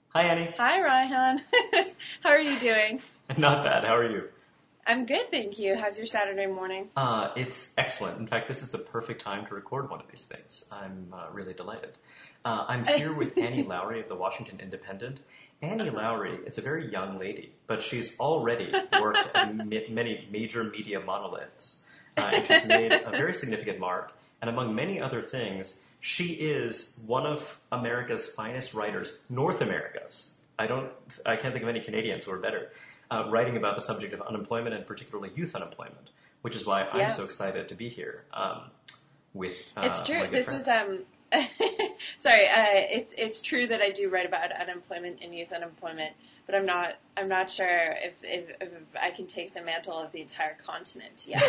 Hi, Annie. Hi, Ryan. How are you doing? Not bad. How are you? I'm good, thank you. How's your Saturday morning? It's excellent. In fact, this is the perfect time to record one of these things. I'm really delighted. I'm here with Annie Lowrey of the Washington Independent. Annie Lowrey, it's a very young lady, but she's already worked at many major media monoliths, and she's made a very significant mark. And among many other things, she is one of America's finest writers, North America's. I can't think of any Canadians who are better, writing about the subject of unemployment and particularly youth unemployment, which is why I'm so excited to be here with. It's true. My good This friend. is sorry. It's true that I do write about unemployment and youth unemployment, but I'm not sure if I can take the mantle of the entire continent yet.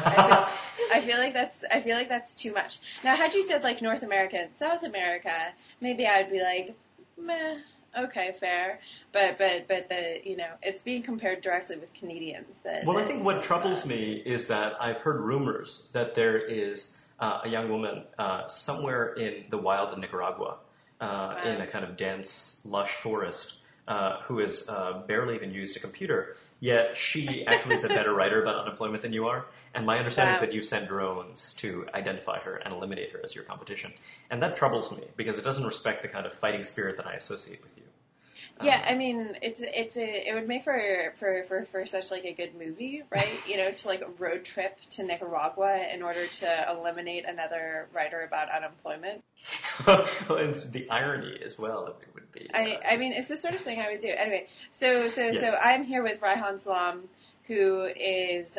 I feel like that's too much. Now, had you said like North America and South America, maybe I would be like, meh. Okay, fair, but it's being compared directly with Canadians. Well, I think what troubles me is that I've heard rumors that there is a young woman somewhere in the wilds of Nicaragua, in a kind of dense, lush forest, who has barely even used a computer, yet she actually is a better writer about unemployment than you are. And my understanding is that you send drones to identify her and eliminate her as your competition. And that troubles me because it doesn't respect the kind of fighting spirit that I associate with you. Yeah, I mean, it would make for such like a good movie, right? To like road trip to Nicaragua in order to eliminate another writer about unemployment. Well, it's the irony as well that it would be. I mean, it's the sort of thing I would do. Anyway, so Yes. I'm here with Raihan Salam, who is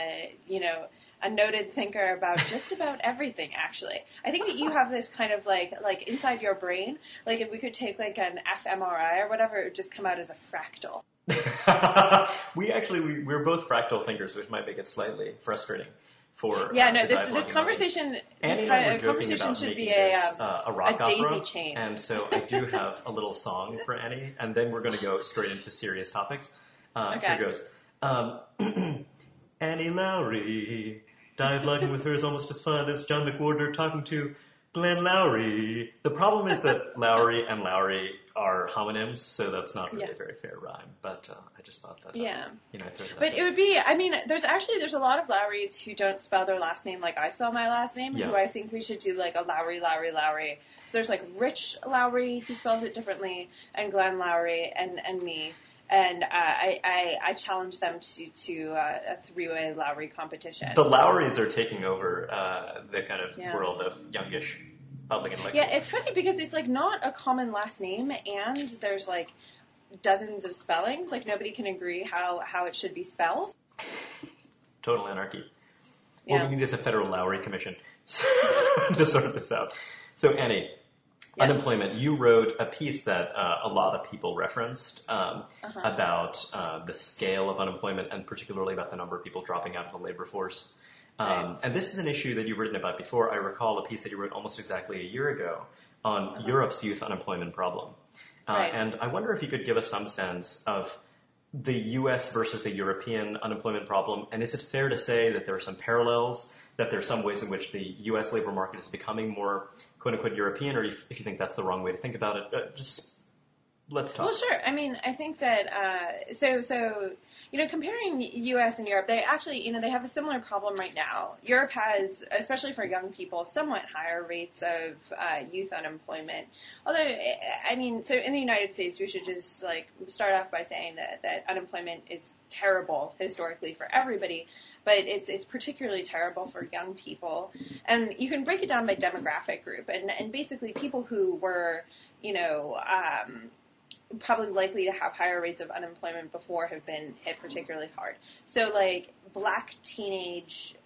a noted thinker about just about everything, actually. I think that you have this kind of like inside your brain, like if we could take like an fMRI or whatever, it would just come out as a fractal. We're both fractal thinkers, which might make it slightly frustrating for Yeah, no, the dialogue this in conversation, Annie this and I kind were of joking conversation about should making be this a rock a daisy opera, chain. and so I do have a little song for Annie, and then we're going to go straight into serious topics. Okay. Here goes. Annie Lowrey, dialoguing with her is almost as fun as John McWhorter talking to Glenn Lowry. The problem is that Lowry and Lowry are homonyms, so that's not really a very fair rhyme. But I just thought that, I threw that But out. it would be, I mean, there's a lot of Lowrys who don't spell their last name like I spell my last name, who I think we should do like a Lowry. So there's like Rich Lowry, who spells it differently, and Glenn Lowry, and me. And I challenge them to a three-way Lowry competition. The Lowrys are taking over the kind of world of youngish public intellectuals. Yeah, it's funny because it's like not a common last name, and there's like dozens of spellings. Like nobody can agree how it should be spelled. Total anarchy. Yeah. What we need is a federal Lowry commission to sort this out. So Annie, unemployment. You wrote a piece that a lot of people referenced about the scale of unemployment and particularly about the number of people dropping out of the labor force. And this is an issue that you've written about before. I recall a piece that you wrote almost exactly a year ago on Europe's youth unemployment problem. And I wonder if you could give us some sense of the U.S. versus the European unemployment problem. And is it fair to say that there are some parallels, that there are some ways in which the U.S. labor market is becoming more quote-unquote European, or if you think that's the wrong way to think about it, just let's talk. Well, sure. I mean, I think that, comparing U.S. and Europe, they actually, they have a similar problem right now. Europe has, especially for young people, somewhat higher rates of youth unemployment. Although, I mean, so in the United States, we should just, start off by saying that unemployment is terrible historically for everybody, but it's particularly terrible for young people. And you can break it down by demographic group, and basically people who were, probably likely to have higher rates of unemployment before have been hit particularly hard. So black teenagers,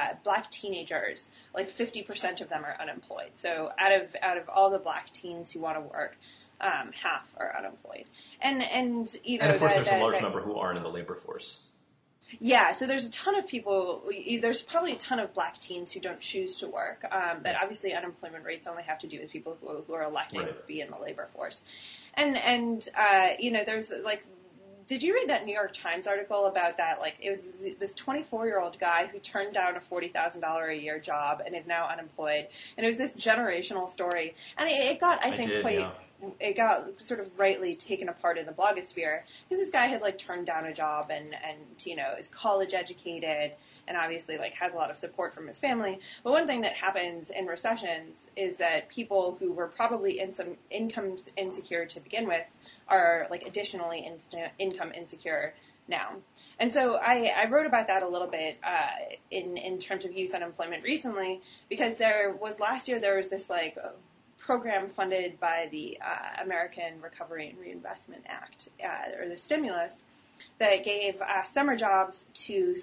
50% of them are unemployed. So out of all the black teens who want to work, half are unemployed. And of course there's a large number who aren't in the labor force. Yeah, so there's a ton of people, there's probably a ton of black teens who don't choose to work, but obviously unemployment rates only have to do with people who are electing to be in the labor force. And there's did you read that New York Times article about that? It was this 24-year-old guy who turned down a $40,000 a year job and is now unemployed. And it was this generational story. And it got, I think, it got sort of rightly taken apart in the blogosphere because this guy had like turned down a job and is college educated and obviously like has a lot of support from his family. But one thing that happens in recessions is that people who were probably in some income insecure to begin with are like additionally income insecure now. And so I wrote about that a little bit in terms of youth unemployment recently because last year there was this like program funded by the American Recovery and Reinvestment Act, or the stimulus, that gave summer jobs to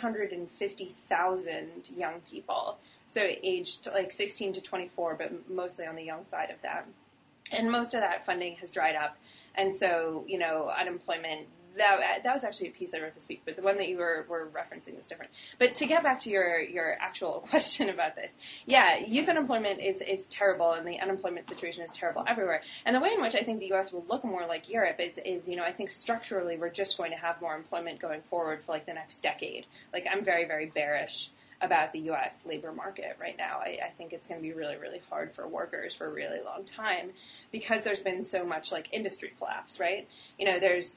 350,000 young people, so aged like 16 to 24, but mostly on the young side of that. And most of that funding has dried up, and so, unemployment, that was actually a piece I wrote this week, but the one that you were referencing was different. But to get back to your actual question about this, yeah, youth unemployment is terrible, and the unemployment situation is terrible everywhere. And the way in which I think the U.S. will look more like Europe is I think structurally we're just going to have more employment going forward for like the next decade. Like I'm very, very bearish about the U.S. labor market right now. I think it's going to be really, really hard for workers for a really long time because there's been so much like industry collapse, right? There's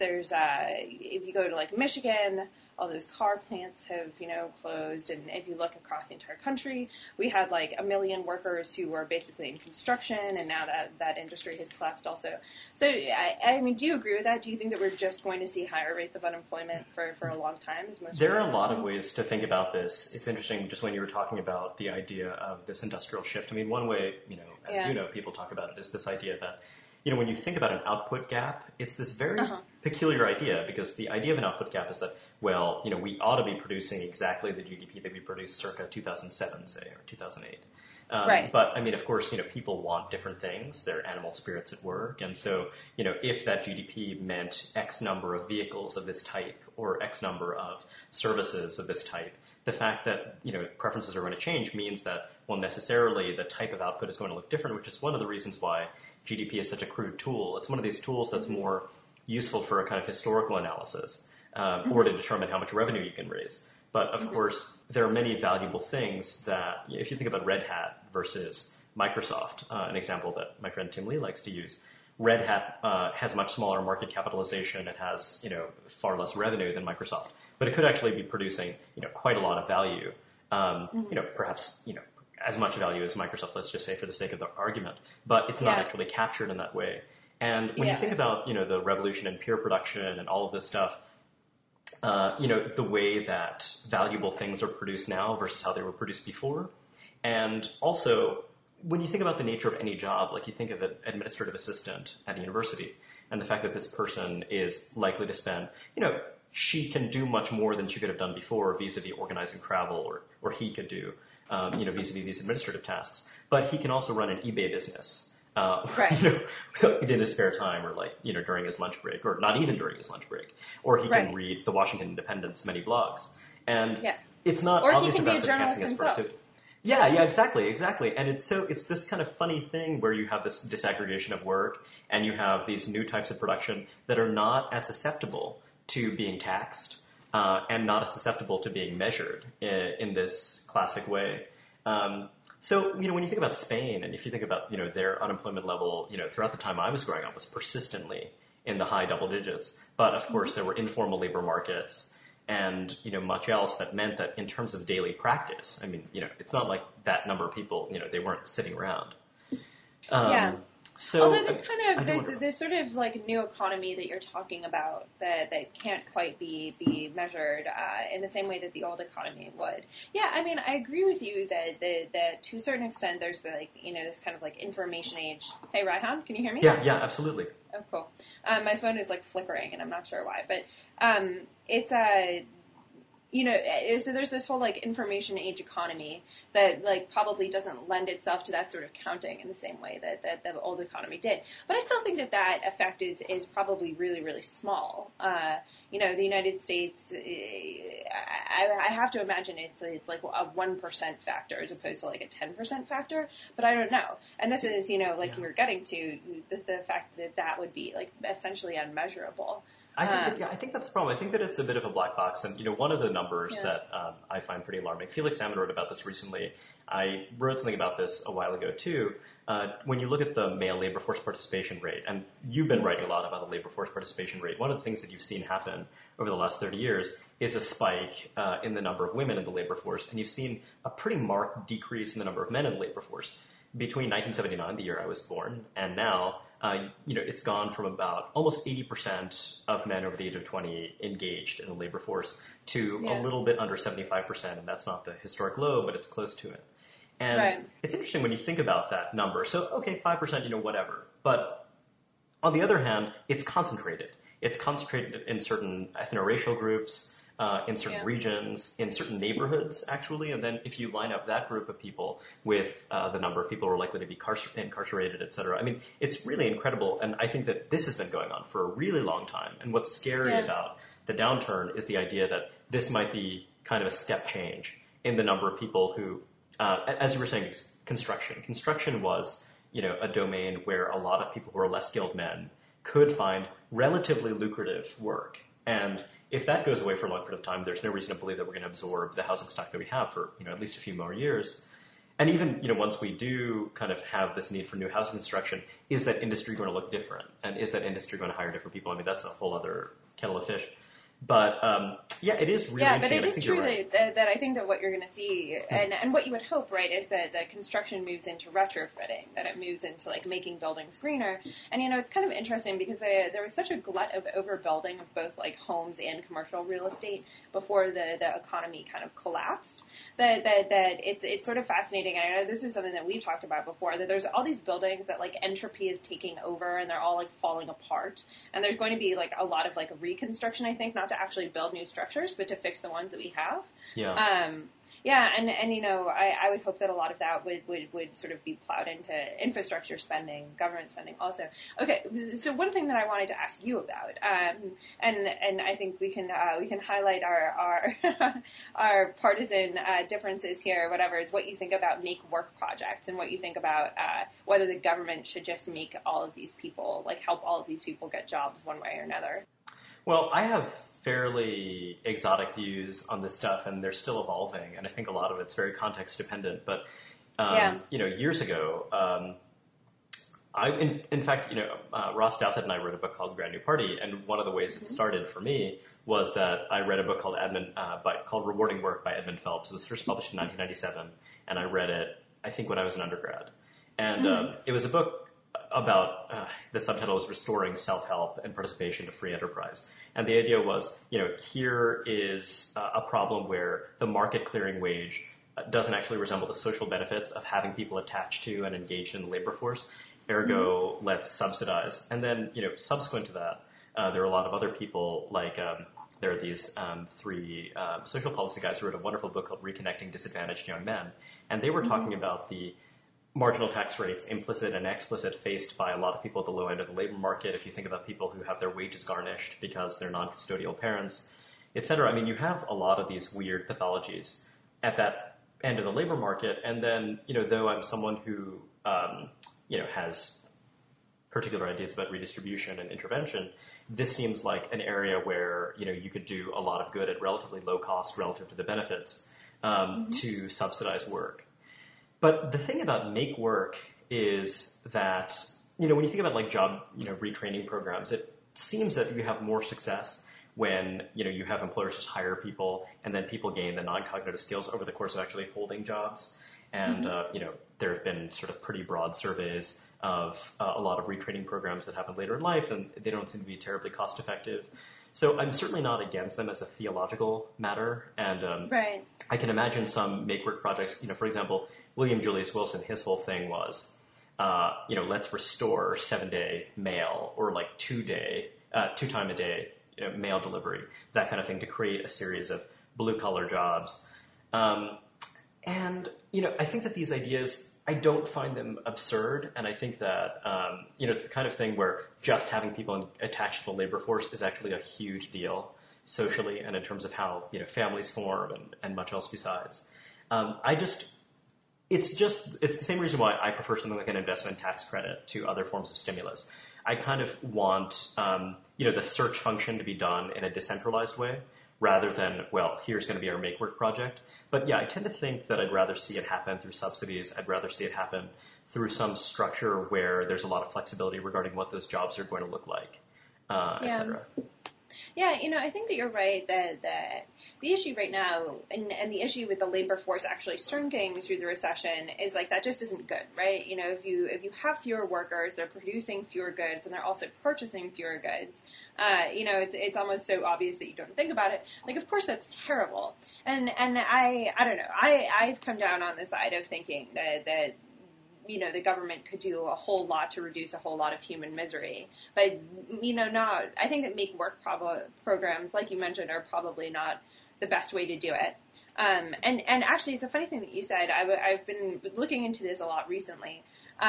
if you go to like Michigan, all those car plants have, closed. And if you look across the entire country, we had like 1 million workers who were basically in construction, and now that industry has collapsed also. So, I mean, do you agree with that? Do you think that we're just going to see higher rates of unemployment for a long time? There are a lot of ways to think about this. It's interesting just when you were talking about the idea of this industrial shift. I mean, one way, people talk about it is this idea that, when you think about an output gap, it's this very peculiar idea, because the idea of an output gap is that, well, we ought to be producing exactly the GDP that we produced circa 2007, say, or 2008. Right. But, I mean, of course, people want different things. They're animal spirits at work. And so, if that GDP meant X number of vehicles of this type or X number of services of this type, the fact that, preferences are going to change means that, well, necessarily the type of output is going to look different, which is one of the reasons why GDP is such a crude tool. It's one of these tools that's more useful for a kind of historical analysis, or to determine how much revenue you can raise. But of course, there are many valuable things that, if you think about Red Hat versus Microsoft, an example that my friend Tim Lee likes to use, Red Hat has much smaller market capitalization. It has, far less revenue than Microsoft, but it could actually be producing, quite a lot of value. Perhaps, as much value as Microsoft, let's just say for the sake of the argument, but it's not actually captured in that way. And when you think about, the revolution in peer production and all of this stuff, the way that valuable things are produced now versus how they were produced before. And also, when you think about the nature of any job, like you think of an administrative assistant at a university, and the fact that this person is likely to spend, she can do much more than she could have done before vis-a-vis organizing travel, or he could do, vis-a-vis these administrative tasks. But he can also run an eBay business. Right. In his spare time, or like, during his lunch break, or not even during his lunch break, or he can read the Washington Independent's many blogs. And it's not obvious if that's enhancing his productivity. Yeah, exactly. And it's this kind of funny thing where you have this disaggregation of work, and you have these new types of production that are not as susceptible to being taxed, and not as susceptible to being measured in this classic way. So, when you think about Spain, and if you think about, their unemployment level, throughout the time I was growing up was persistently in the high double digits. But of course, there were informal labor markets and, much else that meant that in terms of daily practice, I mean, it's not like that number of people, they weren't sitting around. So, although there's this sort of like new economy that you're talking about that can't quite be measured in the same way that the old economy would. Yeah, I mean, I agree with you that to a certain extent there's this kind of like information age. Hey, Raihan, can you hear me? Yeah, absolutely. Oh, cool. My phone is like flickering, and I'm not sure why, but it's so there's this whole like information age economy that like probably doesn't lend itself to that sort of counting in the same way that the old economy did. But I still think that effect is probably really, really small. The United States, I have to imagine it's like a 1% factor as opposed to like a 10% factor, but I don't know. And this is, you were getting to the fact that would be like essentially unmeasurable. I think that's the problem. I think that it's a bit of a black box. And, one of the numbers that I find pretty alarming, Felix Salmon wrote about this recently. I wrote something about this a while ago, too. When you look at the male labor force participation rate, and you've been writing a lot about the labor force participation rate, one of the things that you've seen happen over the last 30 years is a spike in the number of women in the labor force. And you've seen a pretty marked decrease in the number of men in the labor force. Between 1979, the year I was born, and now, it's gone from about almost 80% of men over the age of 20 engaged in the labor force to a little bit under 75%, and that's not the historic low, but it's close to it. And it's interesting when you think about that number. So, okay, 5%, whatever. But on the other hand, it's concentrated. It's concentrated in certain ethno-racial groups, in certain regions, in certain neighborhoods, actually. And then if you line up that group of people with the number of people who are likely to be incarcerated, et cetera, I mean, it's really incredible. And I think that this has been going on for a really long time. And what's scary about the downturn is the idea that this might be kind of a step change in the number of people who, as you were saying, construction. Construction was, a domain where a lot of people who are less skilled men could find relatively lucrative work. And if that goes away for a long period of time, there's no reason to believe that we're going to absorb the housing stock that we have for, at least a few more years. And even, once we do kind of have this need for new housing construction, is that industry going to look different? And is that industry going to hire different people? I mean, that's a whole other kettle of fish. But, it is really interesting. But it is true that I think that what you're going to see, and what you would hope, right, is that the construction moves into retrofitting, that it moves into, making buildings greener. And, it's kind of interesting because there was such a glut of overbuilding of both, homes and commercial real estate before the economy kind of collapsed, that it's sort of fascinating. And I know this is something that we've talked about before, that there's all these buildings that, entropy is taking over and they're all, falling apart. And there's going to be, a lot of, reconstruction, I think, not to actually build new structures, but to fix the ones that we have. Yeah. And I would hope that a lot of that would sort of be plowed into infrastructure spending, government spending also. Okay, so one thing that I wanted to ask you about, and I think we can highlight our our partisan differences here, whatever, is what you think about make work projects and what you think about whether the government should just make all of these people, help all of these people get jobs one way or another. Well, I have fairly exotic views on this stuff, and they're still evolving, and I think a lot of it's very context dependent. But, years ago, in fact, Ross Douthat and I wrote a book called Brand New Party, and one of the ways it started for me was that I read a book called Rewarding Work by Edmund Phelps. It was first published in 1997, and I read it, I think, when I was an undergrad. And it was a book about, the subtitle was Restoring Self-Help and Participation to Free Enterprise. And the idea was, here is a problem where the market clearing wage doesn't actually resemble the social benefits of having people attached to and engaged in the labor force. Ergo, let's subsidize. And then, subsequent to that, there are a lot of other people, there are these three social policy guys who wrote a wonderful book called Reconnecting Disadvantaged Young Men. And they were talking about the marginal tax rates, implicit and explicit, faced by a lot of people at the low end of the labor market. If you think about people who have their wages garnished because they're non-custodial parents, et cetera. I mean, you have a lot of these weird pathologies at that end of the labor market. And then, though I'm someone who, has particular ideas about redistribution and intervention, this seems like an area where, you could do a lot of good at relatively low cost relative to the benefits to subsidize work. But the thing about make work is that, when you think about job, retraining programs, it seems that you have more success when, you have employers just hire people and then people gain the non-cognitive skills over the course of actually holding jobs. And, there have been sort of pretty broad surveys of a lot of retraining programs that happen later in life, and they don't seem to be terribly cost effective. So I'm certainly not against them as a theological matter. And I can imagine some make work projects, for example, William Julius Wilson, his whole thing was, let's restore 7-day mail or 2-time a day mail delivery, that kind of thing, to create a series of blue collar jobs. And I think that these ideas, I don't find them absurd. And I think that, it's the kind of thing where just having people attached to the labor force is actually a huge deal socially and in terms of how, families form and much else besides. It's the same reason why I prefer something like an investment tax credit to other forms of stimulus. I kind of want, the search function to be done in a decentralized way rather than, well, here's going to be our make work project. But yeah, I tend to think that I'd rather see it happen through subsidies. I'd rather see it happen through some structure where there's a lot of flexibility regarding what those jobs are going to look like, et cetera. Yeah, I think that you're right that the issue right now and the issue with the labor force actually shrinking through the recession is like that just isn't good, right? If you have fewer workers, they're producing fewer goods and they're also purchasing fewer goods. It's almost so obvious that you don't think about it. Like, of course, that's terrible. And I don't know. I've come down on the side of thinking that the government could do a whole lot to reduce a whole lot of human misery. But, I think that make work programs, like you mentioned, are probably not the best way to do it. And actually, it's a funny thing that you said. I've been looking into this a lot recently.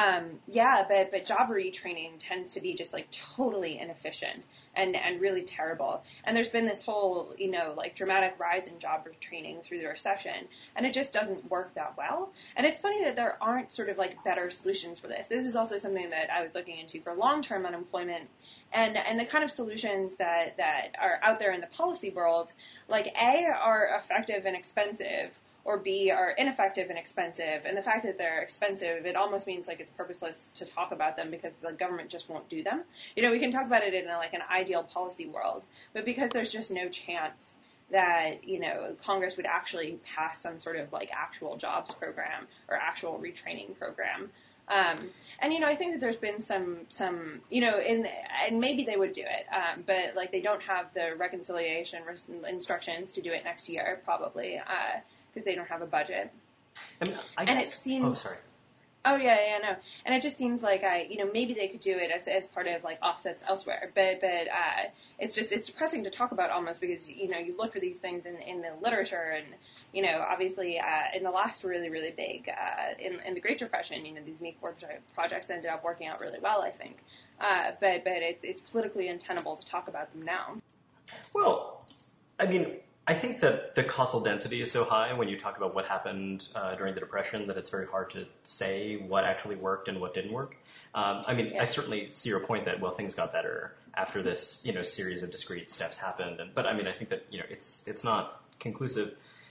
But job retraining tends to be just like totally inefficient and really terrible. And there's been this whole, dramatic rise in job retraining through the recession, and it just doesn't work that well. And it's funny that there aren't sort of like better solutions for this. This is also something that I was looking into for long-term unemployment. And the kind of solutions that are out there in the policy world, like A, are effective and expensive, or B, are ineffective and expensive. And the fact that they're expensive, it almost means like it's purposeless to talk about them because the government just won't do them. We can talk about it in an ideal policy world, but because there's just no chance that, Congress would actually pass some sort of like actual jobs program or actual retraining program. I think that there's been some, and maybe they would do it, but like they don't have the reconciliation instructions to do it next year, probably, because they don't have a budget. And it seems. Oh, sorry. Oh yeah, no. And it just seems like maybe they could do it as part of like offsets elsewhere, but it's depressing to talk about almost because you look for these things in the literature and obviously in the last really really big in the Great Depression these make work projects ended up working out really well, I think, but it's politically untenable to talk about them now. Well, I mean, I think that the causal density is so high when you talk about what happened during the Depression that it's very hard to say what actually worked and what didn't work. I certainly see your point that, well, things got better after this, series of discrete steps happened. But I think that, it's not conclusive.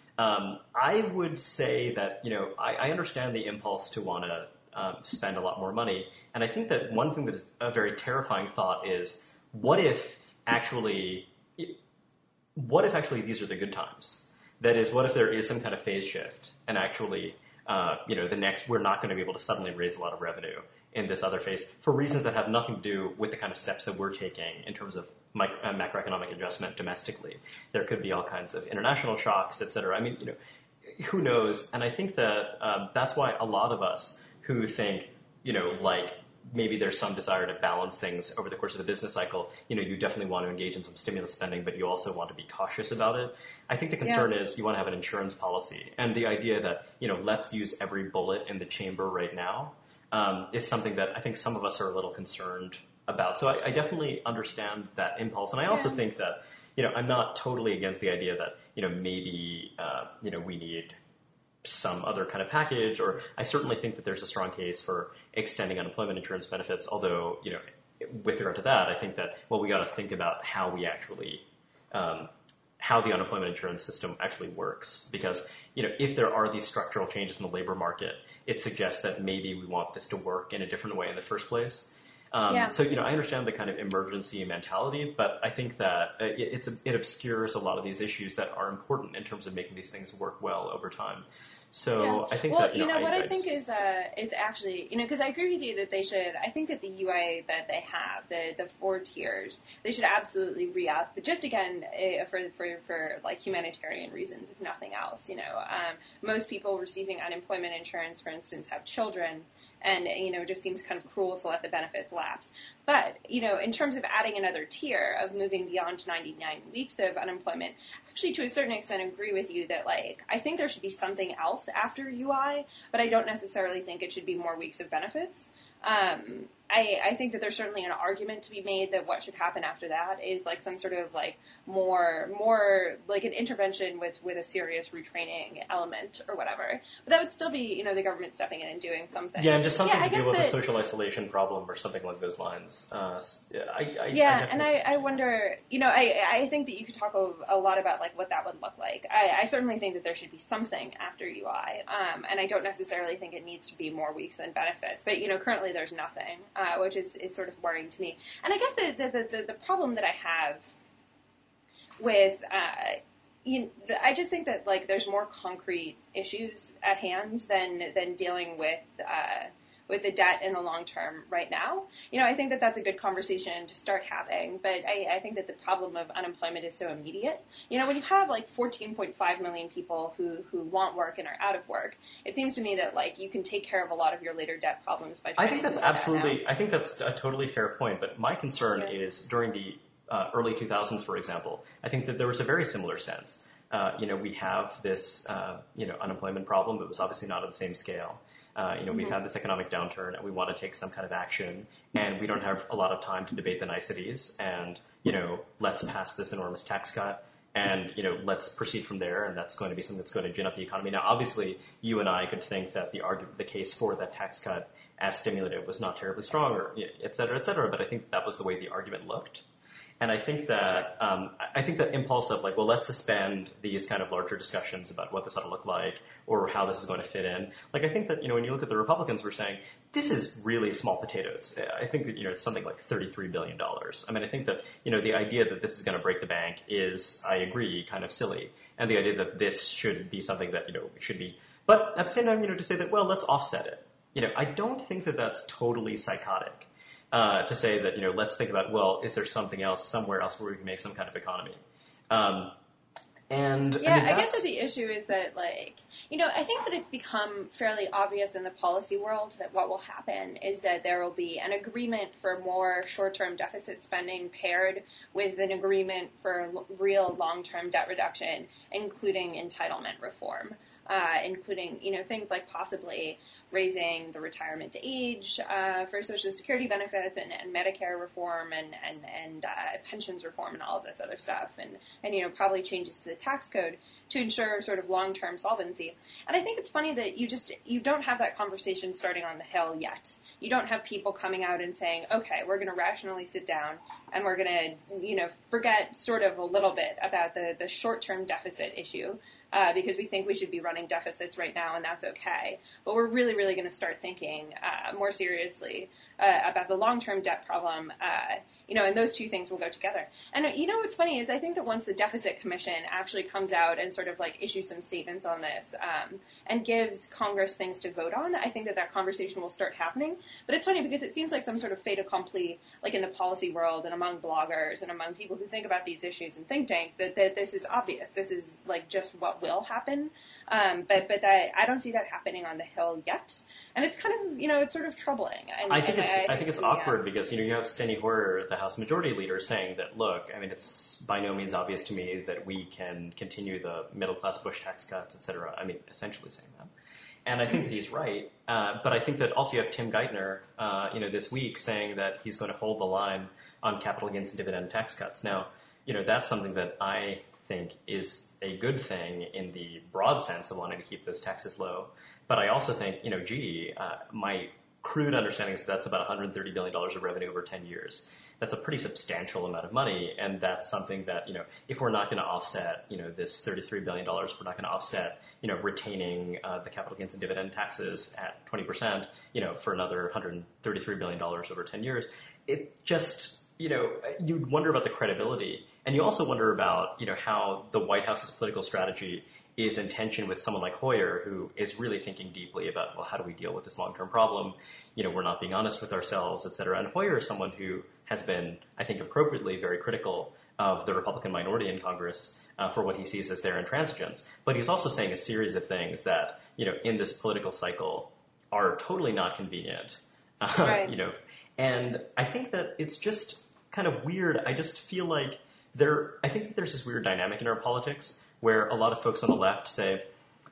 I would say that, I understand the impulse to want to spend a lot more money. And I think that one thing that is a very terrifying thought is, what if actually these are the good times? That is, what if there is some kind of phase shift and actually, we're not going to be able to suddenly raise a lot of revenue in this other phase for reasons that have nothing to do with the kind of steps that we're taking in terms of macroeconomic adjustment domestically. There could be all kinds of international shocks, et cetera. Who knows? And I think that that's why a lot of us who think, maybe there's some desire to balance things over the course of the business cycle. You definitely want to engage in some stimulus spending, but you also want to be cautious about it. I think the concern is you want to have an insurance policy. And the idea that, let's use every bullet in the chamber right now is something that I think some of us are a little concerned about. So I definitely understand that impulse. And I also think that, I'm not totally against the idea that, maybe, we need some other kind of package, or I certainly think that there's a strong case for extending unemployment insurance benefits. Although, with regard to that, I think that, we got to think about how we actually, how the unemployment insurance system actually works. Because, if there are these structural changes in the labor market, it suggests that maybe we want this to work in a different way in the first place. So, I understand the kind of emergency mentality, but I think that it obscures a lot of these issues that are important in terms of making these things work well over time. So I think that, I think is actually, because I agree with you that they should, I think that the UA that they have, the 4 tiers, they should absolutely re-up, but just again, for like humanitarian reasons, if nothing else, most people receiving unemployment insurance, for instance, have children. And, it just seems kind of cruel to let the benefits lapse. But, in terms of adding another tier of moving beyond 99 weeks of unemployment, actually to a certain extent agree with you that, I think there should be something else after UI, but I don't necessarily think it should be more weeks of benefits. I think that there's certainly an argument to be made that what should happen after that is like some sort of like more like an intervention with a serious retraining element or whatever. But that would still be, the government stepping in and doing something. Yeah, and just something to deal with the social isolation problem or something along those lines. I wonder, I think that you could talk a lot about like what that would look like. I certainly think that there should be something after UI, and I don't necessarily think it needs to be more weeks than benefits. But currently there's nothing, which is sort of worrying to me. And I guess the problem that I have with I just think that like there's more concrete issues at hand than dealing with the debt in the long term right now. I think that that's a good conversation to start having, but I think that the problem of unemployment is so immediate. When you have like 14.5 million people who want work and are out of work, it seems to me that like you can take care of a lot of your later debt problems by trying I think that's a totally fair point, but my concern is during the early 2000s, for example, I think that there was a very similar sense. We have this, unemployment problem, but it was obviously not at the same scale. We've had this economic downturn and we want to take some kind of action and we don't have a lot of time to debate the niceties and, let's pass this enormous tax cut and, let's proceed from there. And that's going to be something that's going to gin up the economy. Now, obviously, you and I could think that the case for that tax cut as stimulative was not terribly strong or et cetera, but I think that was the way the argument looked. And I think that impulse of like, well, let's suspend these kind of larger discussions about what this ought to look like or how this is going to fit in. Like, I think that, when you look at the Republicans, we're saying this is really small potatoes. I think that, it's something like $33 billion. I mean, I think that, the idea that this is going to break the bank is, I agree, kind of silly. And the idea that this should be something that, should be, but at the same time, to say that, well, let's offset it. I don't think that that's totally psychotic. To say that, let's think about, well, is there something else, somewhere else where we can make some kind of economy? I guess that the issue is that, like, I think that it's become fairly obvious in the policy world that what will happen is that there will be an agreement for more short-term deficit spending paired with an agreement for real long-term debt reduction, including entitlement reform. Including, things like possibly raising the retirement age for Social Security benefits and Medicare reform and pensions reform and all of this other stuff and probably changes to the tax code to ensure sort of long-term solvency. And I think it's funny that you don't have that conversation starting on the Hill yet. You don't have people coming out and saying, okay, we're going to rationally sit down and we're going to, forget sort of a little bit about the short-term deficit issue. Because we think we should be running deficits right now, and that's okay. But we're really, really going to start thinking more seriously about the long-term debt problem, and those two things will go together. And, what's funny is I think that once the Deficit Commission actually comes out and sort of, like, issues some statements on this and gives Congress things to vote on, I think that conversation will start happening. But it's funny because it seems like some sort of fait accompli, like in the policy world and among bloggers and among people who think about these issues in think tanks, that this is obvious. This is, like, just what will happen. But I don't see that happening on the Hill yet. And it's kind of, it's sort of troubling. I think it's awkward because, you have Steny Hoyer, the House Majority Leader, saying that, look, I mean, it's by no means obvious to me that we can continue the middle-class Bush tax cuts, et cetera. I mean, essentially saying that. And I think that he's right. But I think that also you have Tim Geithner, this week saying that he's going to hold the line on capital gains and dividend tax cuts. Now, that's something that I think is a good thing in the broad sense of wanting to keep those taxes low. But I also think, my crude understanding is that's about $130 billion of revenue over 10 years. That's a pretty substantial amount of money, and that's something that, if we're not going to offset, this $33 billion, we're not going to offset, retaining the capital gains and dividend taxes at 20%, for another $133 billion over 10 years, it just, you'd wonder about the credibility. And you also wonder about, how the White House's political strategy is in tension with someone like Hoyer, who is really thinking deeply about, well, how do we deal with this long-term problem? We're not being honest with ourselves, et cetera. And Hoyer is someone who has been, I think, appropriately very critical of the Republican minority in Congress for what he sees as their intransigence. But he's also saying a series of things that, in this political cycle are totally not convenient. Right. And I think that it's just kind of weird. I just feel like I think that there's this weird dynamic in our politics where a lot of folks on the left say,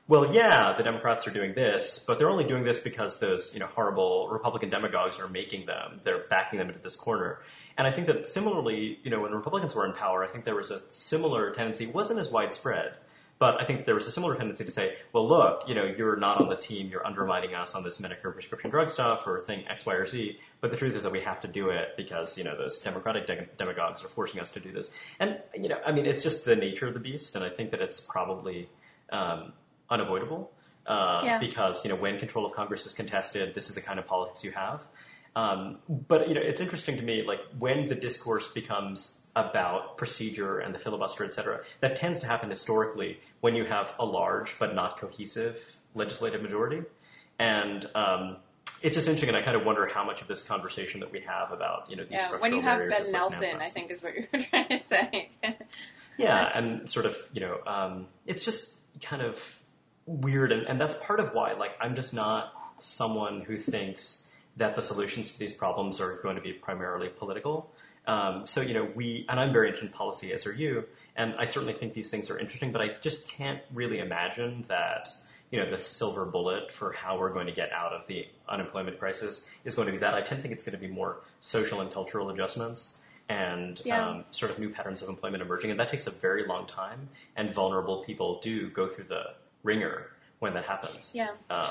well, yeah, the Democrats are doing this, but they're only doing this because those, horrible Republican demagogues are making them. They're backing them into this corner. And I think that similarly, when Republicans were in power, I think there was a similar tendency. It wasn't as widespread, but I think there was a similar tendency to say, well, look, you're not on the team. You're undermining us on this Medicare prescription drug stuff or thing X, Y, or Z. But the truth is that we have to do it because, those Democratic demagogues are forcing us to do this. And, it's just the nature of the beast. And I think that it's probably unavoidable because, when control of Congress is contested, this is the kind of politics you have. But it's interesting to me, like when the discourse becomes about procedure and the filibuster, et cetera, that tends to happen historically when you have a large but not cohesive legislative majority. And it's just interesting, and I kind of wonder how much of this conversation that we have about, these structural when you have barriers Ben is Nelson, nonsense. I think is what you're trying to say. Yeah, and sort of, it's just kind of weird, and that's part of why, like, I'm just not someone who thinks that the solutions to these problems are going to be primarily political. So, and I'm very interested in policy, as are you, and I certainly think these things are interesting, but I just can't really imagine that, the silver bullet for how we're going to get out of the unemployment crisis is going to be that. I tend to think it's going to be more social and cultural adjustments and sort of new patterns of employment emerging, and that takes a very long time, and vulnerable people do go through the ringer when that happens. Yeah.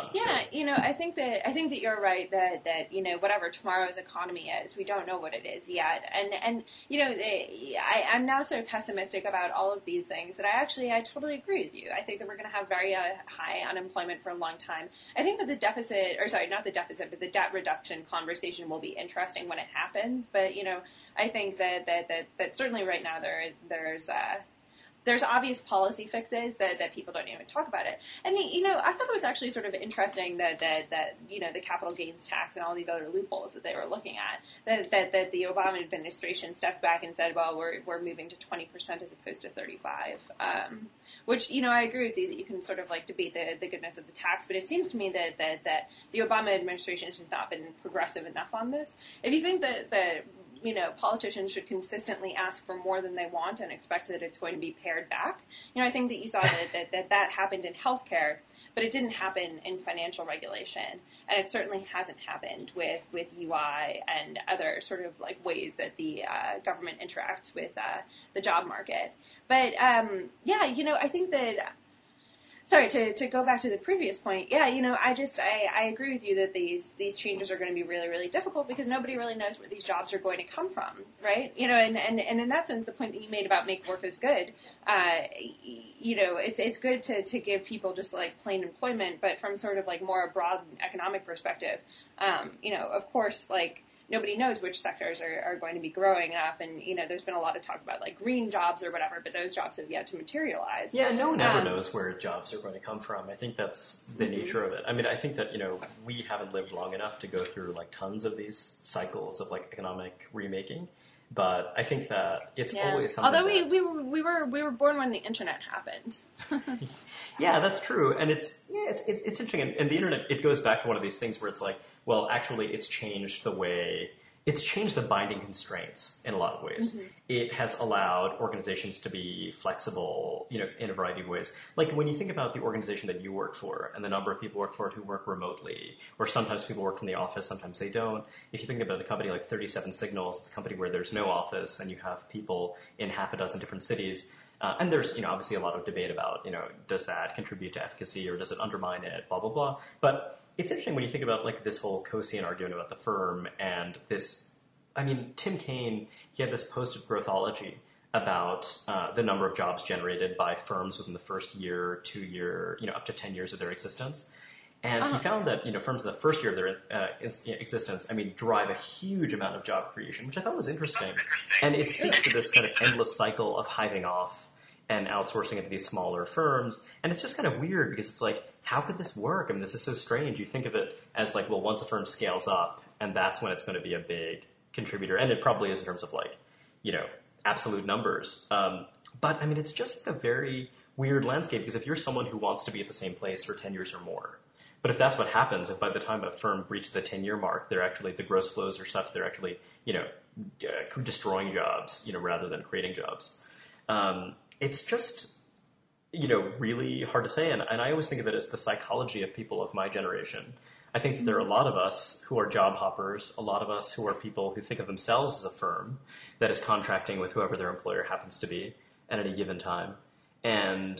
I think that you're right that whatever tomorrow's economy is, we don't know what it is yet. And I'm now so pessimistic about all of these things that I totally agree with you. I think that we're going to have very high unemployment for a long time. I think that the debt reduction conversation will be interesting when it happens. But, I think that certainly right now there's obvious policy fixes that people don't even talk about it. And, I thought it was actually sort of interesting that the capital gains tax and all these other loopholes that they were looking at, that the Obama administration stepped back and said, well, we're moving to 20% as opposed to 35, which, I agree with you that you can sort of like debate the goodness of the tax, but it seems to me that the Obama administration has not been progressive enough on this. If you think that politicians should consistently ask for more than they want and expect that it's going to be pared back. I think that you saw that happened in healthcare, but it didn't happen in financial regulation, and it certainly hasn't happened with UI and other sort of like ways that the government interacts with the job market. But I think that. Sorry, to go back to the previous point, I agree with you that these changes are going to be really, really difficult because nobody really knows where these jobs are going to come from, right? And in that sense, the point that you made about make work is good. It's good to give people just like plain employment, but from sort of like more a broad economic perspective, of course, like, nobody knows which sectors are going to be growing up, and there's been a lot of talk about like green jobs or whatever, but those jobs have yet to materialize. Yeah, no one ever knows where jobs are going to come from. I think that's the nature of it. I mean, I think that we haven't lived long enough to go through like tons of these cycles of like economic remaking. But I think that it's always something. Although we were born when the internet happened. Yeah, that's true, and it's interesting. And the internet, it goes back to one of these things where it's like, well, actually, it's changed the binding constraints in a lot of ways. Mm-hmm. It has allowed organizations to be flexible, in a variety of ways. Like when you think about the organization that you work for and the number of people work for it who work remotely, or sometimes people work from the office, sometimes they don't. If you think about a company like 37 Signals, it's a company where there's no office and you have people in half a dozen different cities. And there's, obviously a lot of debate about, does that contribute to efficacy or does it undermine it, blah, blah, blah. But it's interesting when you think about like this whole Coasian argument about the firm and this, Tim Kaine, he had this post of Growthology about the number of jobs generated by firms within the first year, 2 year, up to 10 years of their existence. And he found that, firms in the first year of their existence, drive a huge amount of job creation, which I thought was interesting. And it speaks to this kind of endless cycle of hiving off and outsourcing into these smaller firms. And it's just kind of weird because it's like, how could this work? This is so strange. You think of it as like, well, once a firm scales up, and that's when it's going to be a big contributor. And it probably is in terms of like, absolute numbers. But it's just a very weird landscape because if you're someone who wants to be at the same place for 10 years or more, but if that's what happens, if by the time a firm reaches the 10-year mark, the gross flows are such they're actually, destroying jobs, rather than creating jobs. It's just, really hard to say. And I always think of it as the psychology of people of my generation. I think that there are a lot of us who are job hoppers, a lot of us who are people who think of themselves as a firm that is contracting with whoever their employer happens to be at any given time. And,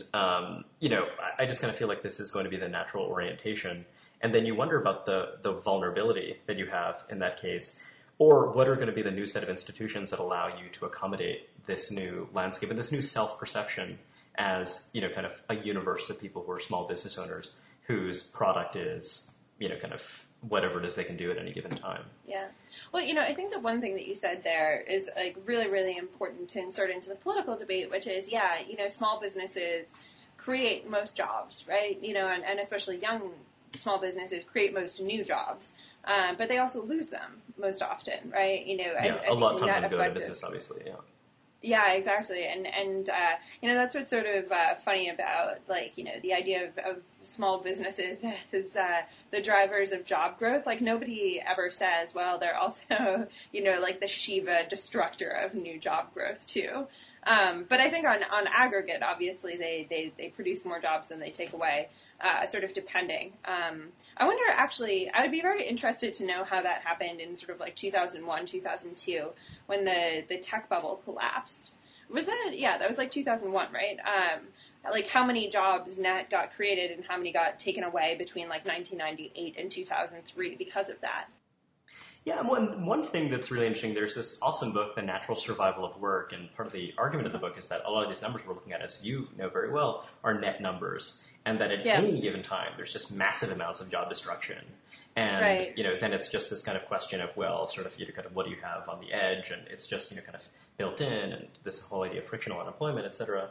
I just kind of feel like this is going to be the natural orientation. And then you wonder about the vulnerability that you have in that case, or what are going to be the new set of institutions that allow you to accommodate this new landscape and this new self-perception as, kind of a universe of people who are small business owners whose product is, kind of whatever it is they can do at any given time. Yeah. Well, I think the one thing that you said there is like really, really important to insert into the political debate, which is, small businesses create most jobs, right? And especially young small businesses create most new jobs. But they also lose them most often, right? A lot of them go out of business, obviously, yeah. Yeah, exactly. And that's what's sort of funny about, the idea of small businesses as the drivers of job growth. Like, nobody ever says, well, they're also, the Shiva destructor of new job growth, too. But I think on aggregate, obviously, they produce more jobs than they take away. Sort of depending. I wonder, actually, I would be very interested to know how that happened in sort of like 2001, 2002, when the tech bubble collapsed. Was that, that was like 2001, right? Like how many jobs net got created and how many got taken away between like 1998 and 2003 because of that? Yeah, one thing that's really interesting, there's this awesome book, The Natural Survival of Work, and part of the argument of the book is that a lot of these numbers we're looking at, as you know very well, are net numbers, and that at any given time, there's just massive amounts of job destruction. And, then it's just this kind of question of, well, sort of, kind of what do you have on the edge, and it's just, kind of built in, and this whole idea of frictional unemployment, et cetera.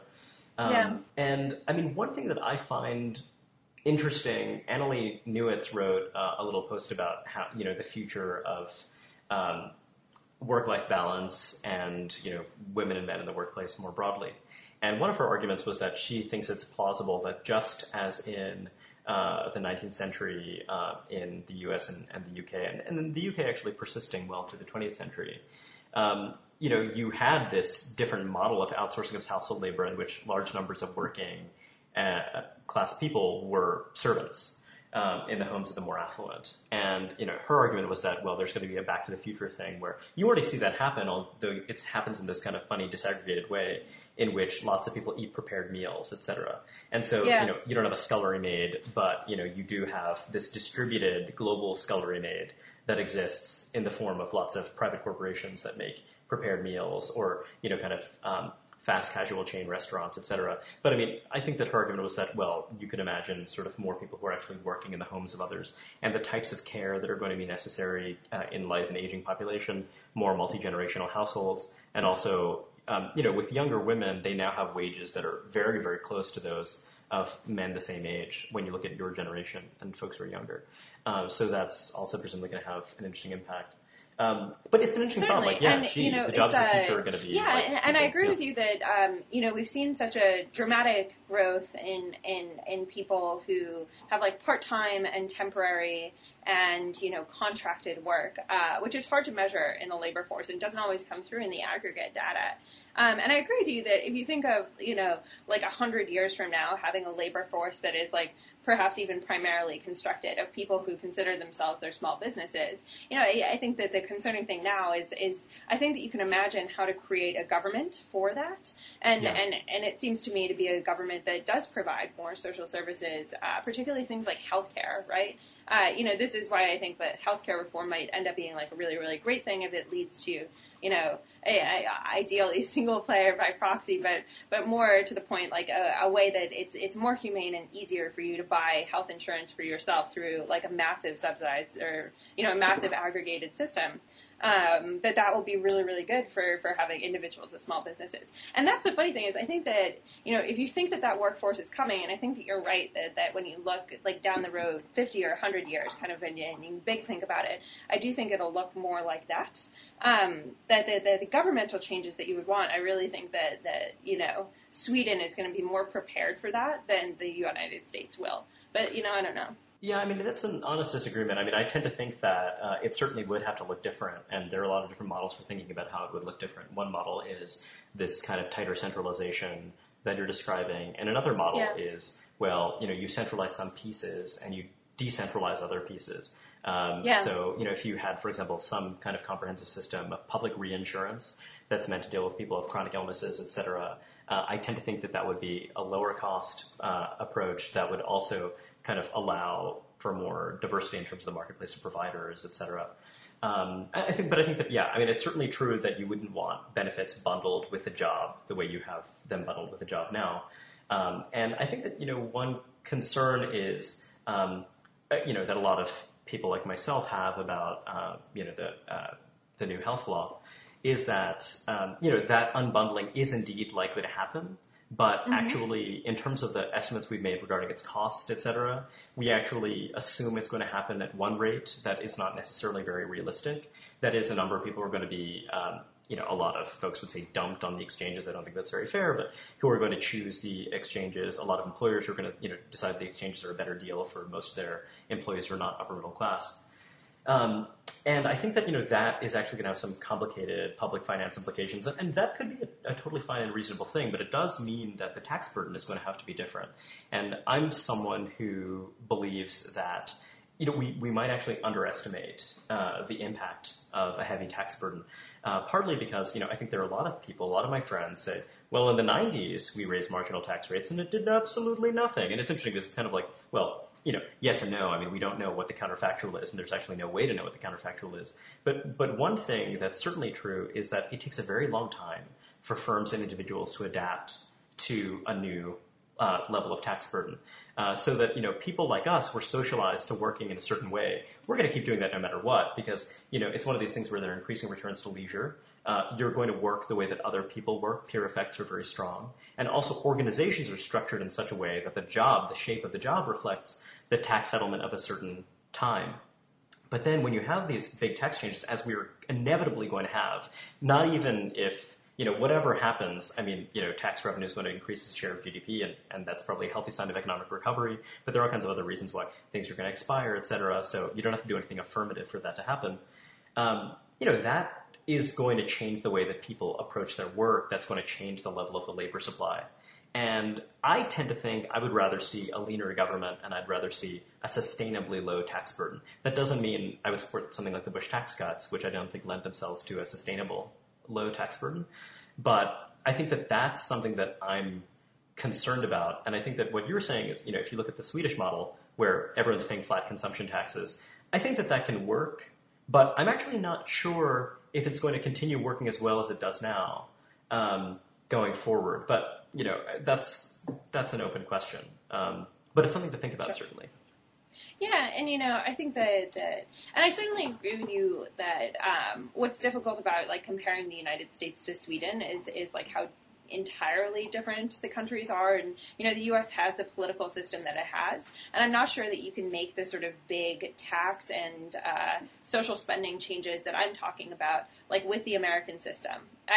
And, I mean, one thing that I find interesting, Annalee Newitz wrote a little post about how, the future of work-life balance and, women and men in the workplace more broadly. And one of her arguments was that she thinks it's plausible that just as in the 19th century in the US and the UK, and in the UK actually persisting well to the 20th century, you had this different model of outsourcing of household labor in which large numbers of working class people were servants in the homes of the more affluent. And, her argument was that, well, there's going to be a Back to the Future thing where you already see that happen, although it happens in this kind of funny disaggregated way in which lots of people eat prepared meals, et cetera. And so, you don't have a scullery maid, but, you do have this distributed global scullery maid that exists in the form of lots of private corporations that make prepared meals or, kind of fast casual chain restaurants, et cetera. But I mean, I think that her argument was that, well, you could imagine sort of more people who are actually working in the homes of others and the types of care that are going to be necessary in life and aging population, more multi-generational households, and also, with younger women, they now have wages that are very, very close to those of men the same age when you look at your generation and folks who are younger. So that's also presumably going to have an interesting impact. But it's an interesting thought. Like, the jobs of the future are going to be. Yeah, and I agree with you that we've seen such a dramatic growth in people who have like part-time and temporary and contracted work, which is hard to measure in the labor force and doesn't always come through in the aggregate data. And I agree with you that if you think of like 100 years from now having a labor force that is like perhaps even primarily constructed of people who consider themselves their small businesses. I think that the concerning thing now is I think that you can imagine how to create a government for that. And it seems to me to be a government that does provide more social services, particularly things like healthcare, right? This is why I think that healthcare reform might end up being like a really, really great thing if it leads to ideally single player by proxy, but more to the point, like a way that it's more humane and easier for you to buy health insurance for yourself through like a massive subsidized or, a massive aggregated system. That will be really, really good for having individuals as small businesses. And that's the funny thing is I think that, if you think that workforce is coming, and I think that you're right that when you look like down the road 50 or 100 years kind of and you big think about it, I do think it'll look more like that. That the governmental changes that you would want, I really think that Sweden is going to be more prepared for that than the United States will. But, I don't know. Yeah, I mean, that's an honest disagreement. I mean, I tend to think that it certainly would have to look different, and there are a lot of different models for thinking about how it would look different. One model is this kind of tighter centralization that you're describing. And another model is, well, you centralize some pieces and you decentralize other pieces. So, if you had, for example, some kind of comprehensive system of public reinsurance that's meant to deal with people with chronic illnesses, et cetera, I tend to think that would be a lower cost approach that would also kind of allow for more diversity in terms of the marketplace of providers, et cetera. I think that, it's certainly true that you wouldn't want benefits bundled with a job the way you have them bundled with a job now. And I think that, one concern is, that a lot of people like myself have about, the new health law is that, that unbundling is indeed likely to happen. But actually, in terms of the estimates we've made regarding its cost, et cetera, we actually assume it's going to happen at one rate that is not necessarily very realistic. That is, a number of people are going to be, a lot of folks would say dumped on the exchanges. I don't think that's very fair, but who are going to choose the exchanges. A lot of employers who are going to, decide the exchanges are a better deal for most of their employees who are not upper middle class. And I think that, that is actually going to have some complicated public finance implications. And that could be a totally fine and reasonable thing, but it does mean that the tax burden is going to have to be different. And I'm someone who believes that, we might actually underestimate the impact of a heavy tax burden, partly because, I think there are a lot of people, a lot of my friends say, well, in the 90s, we raised marginal tax rates and it did absolutely nothing. And it's interesting because it's kind of like, well, yes and no. I mean, we don't know what the counterfactual is, and there's actually no way to know what the counterfactual is. But one thing that's certainly true is that it takes a very long time for firms and individuals to adapt to a new level of tax burden. So that, people like us, we're socialized to working in a certain way. We're going to keep doing that no matter what, because, it's one of these things where there are increasing returns to leisure. You're going to work the way that other people work. Peer effects are very strong. And also organizations are structured in such a way that the shape of the job reflects the tax settlement of a certain time. But then when you have these big tax changes, as we're inevitably going to have, not even if, whatever happens, tax revenue is going to increase as a share of GDP, and that's probably a healthy sign of economic recovery, but there are all kinds of other reasons why things are going to expire, et cetera, so you don't have to do anything affirmative for that to happen. That is going to change the way that people approach their work. That's going to change the level of the labor supply. And I tend to think I would rather see a leaner government and I'd rather see a sustainably low tax burden. That doesn't mean I would support something like the Bush tax cuts, which I don't think lend themselves to a sustainable low tax burden. But I think that that's something that I'm concerned about. And I think that what you're saying is, if you look at the Swedish model where everyone's paying flat consumption taxes, I think that that can work. But I'm actually not sure if it's going to continue working as well as it does now going forward. But that's an open question. But it's something to think about, certainly. Yeah, and I think that and I certainly agree with you that what's difficult about like comparing the United States to Sweden is like how entirely different the countries are, and the U.S. has the political system that it has, and I'm not sure that you can make the sort of big tax and social spending changes that I'm talking about like with the American system.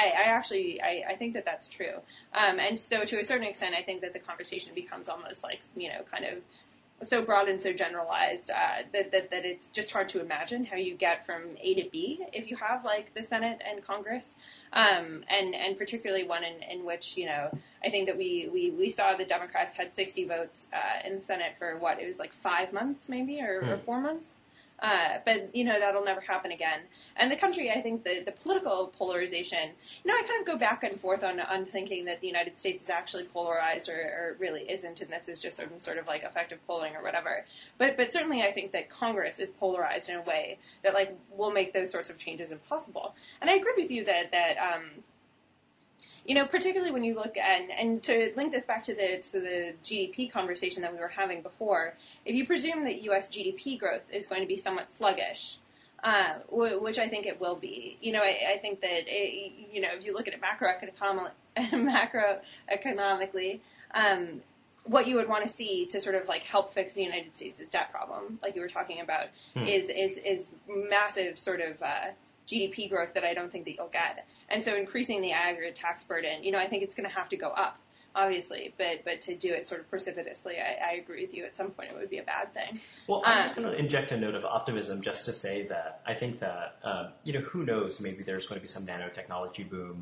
I think that that's true, and so to a certain extent, I think that the conversation becomes almost like kind of so broad and so generalized that it's just hard to imagine how you get from A to B if you have like the Senate and Congress, and particularly one in which I think that we saw the Democrats had 60 votes in the Senate for it was like 5 months maybe or 4 months. But that'll never happen again. And the country, I think the political polarization, I kind of go back and forth on thinking that the United States is actually polarized or really isn't, and this is just some sort of like effective polling or whatever. But certainly I think that Congress is polarized in a way that like will make those sorts of changes impossible. And I agree with you that particularly when you look at, and to link this back to the GDP conversation that we were having before, if you presume that U.S. GDP growth is going to be somewhat sluggish, which I think it will be, I think that, if you look at it macroeconomically, what you would want to see to sort of like help fix the United States' debt problem, like you were talking about, is massive sort of GDP growth that I don't think that you'll get. And so increasing the aggregate tax burden, I think it's going to have to go up, obviously, but to do it sort of precipitously, I agree with you. At some point it would be a bad thing. Well, I'm just going to inject a note of optimism just to say that I think that, who knows, maybe there's going to be some nanotechnology boom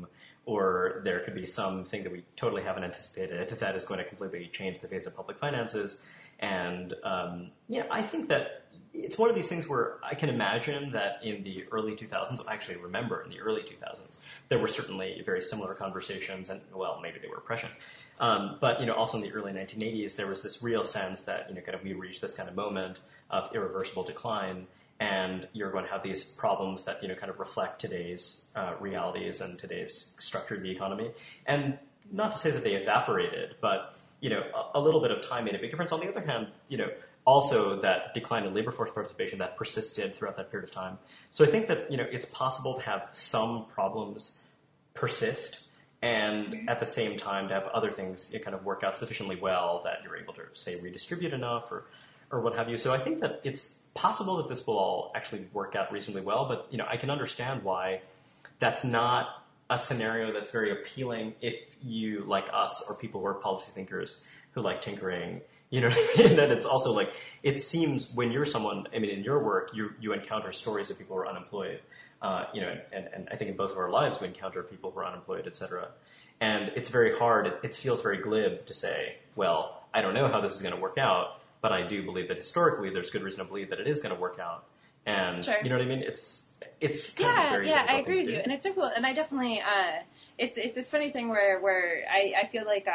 or there could be something that we totally haven't anticipated that is going to completely change the face of public finances. And I think that it's one of these things where I can imagine that in the early 2000s, I actually remember in the early 2000s, there were certainly very similar conversations, and well, maybe they were prescient. But also in the early 1980s, there was this real sense that kind of we reached this kind of moment of irreversible decline, and you're going to have these problems that kind of reflect today's realities and today's structure of the economy. And not to say that they evaporated, but a little bit of time made a big difference. On the other hand, also that decline in labor force participation that persisted throughout that period of time. So I think that it's possible to have some problems persist, and at the same time to have other things kind of work out sufficiently well that you're able to, say, redistribute enough or what have you. So I think that it's possible that this will all actually work out reasonably well, but I can understand why that's not a scenario that's very appealing if you, like us, or people who are policy thinkers who like tinkering, and that it's also like, it seems when you're someone, in your work, you encounter stories of people who are unemployed, and I think in both of our lives we encounter people who are unemployed, et cetera. And it's very hard, it feels very glib to say, well, I don't know how this is going to work out, but I do believe that historically there's good reason to believe that it is going to work out. And sure. You know what I mean? It's kind of very I agree with you, and it's difficult. And I definitely it's this funny thing where I feel like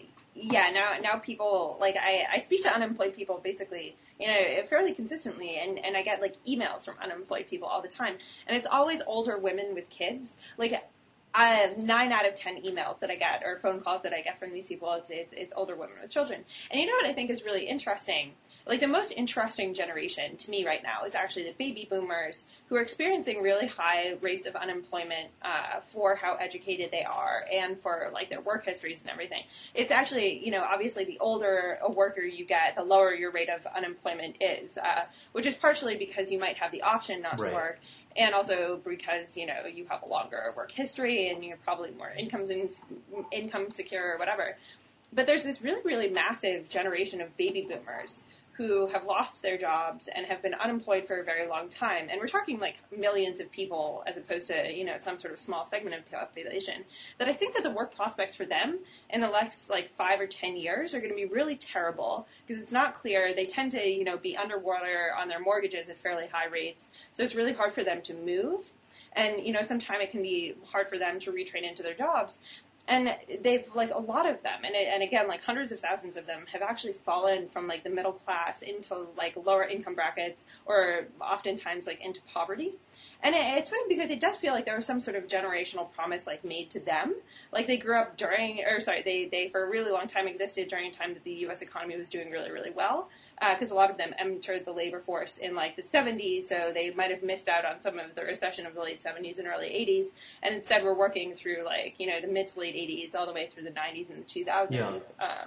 now people, like I speak to unemployed people basically fairly consistently, and I get like emails from unemployed people all the time, and it's always older women with kids. Like 9 out of 10 emails that I get or phone calls that I get from these people, it's older women with children. And you know what I think is really interesting? Like the most interesting generation to me right now is actually the baby boomers who are experiencing really high rates of unemployment for how educated they are and for like their work histories and everything. It's actually, obviously the older a worker you get, the lower your rate of unemployment is, which is partially because you might have the option not to work. And also because, you have a longer work history and you're probably more income secure or whatever. But there's this really, really massive generation of baby boomers who have lost their jobs and have been unemployed for a very long time. And we're talking like millions of people as opposed to, some sort of small segment of population, that I think that the work prospects for them in the next like 5 or 10 years are going to be really terrible because it's not clear. They tend to, be underwater on their mortgages at fairly high rates. So it's really hard for them to move. And, sometimes it can be hard for them to retrain into their jobs. And they've, like, a lot of them, and again, like, hundreds of thousands of them have actually fallen from, like, the middle class into, like, lower income brackets or oftentimes, like, into poverty. And it's funny because it does feel like there was some sort of generational promise, like, made to them. Like, they grew up they for a really long time existed during a time that the U.S. economy was doing really, really well. Because a lot of them entered the labor force in like the 70s, so they might have missed out on some of the recession of the late 70s and early 80s, and instead were working through like, the mid to late 80s all the way through the 90s and the 2000s. Yeah.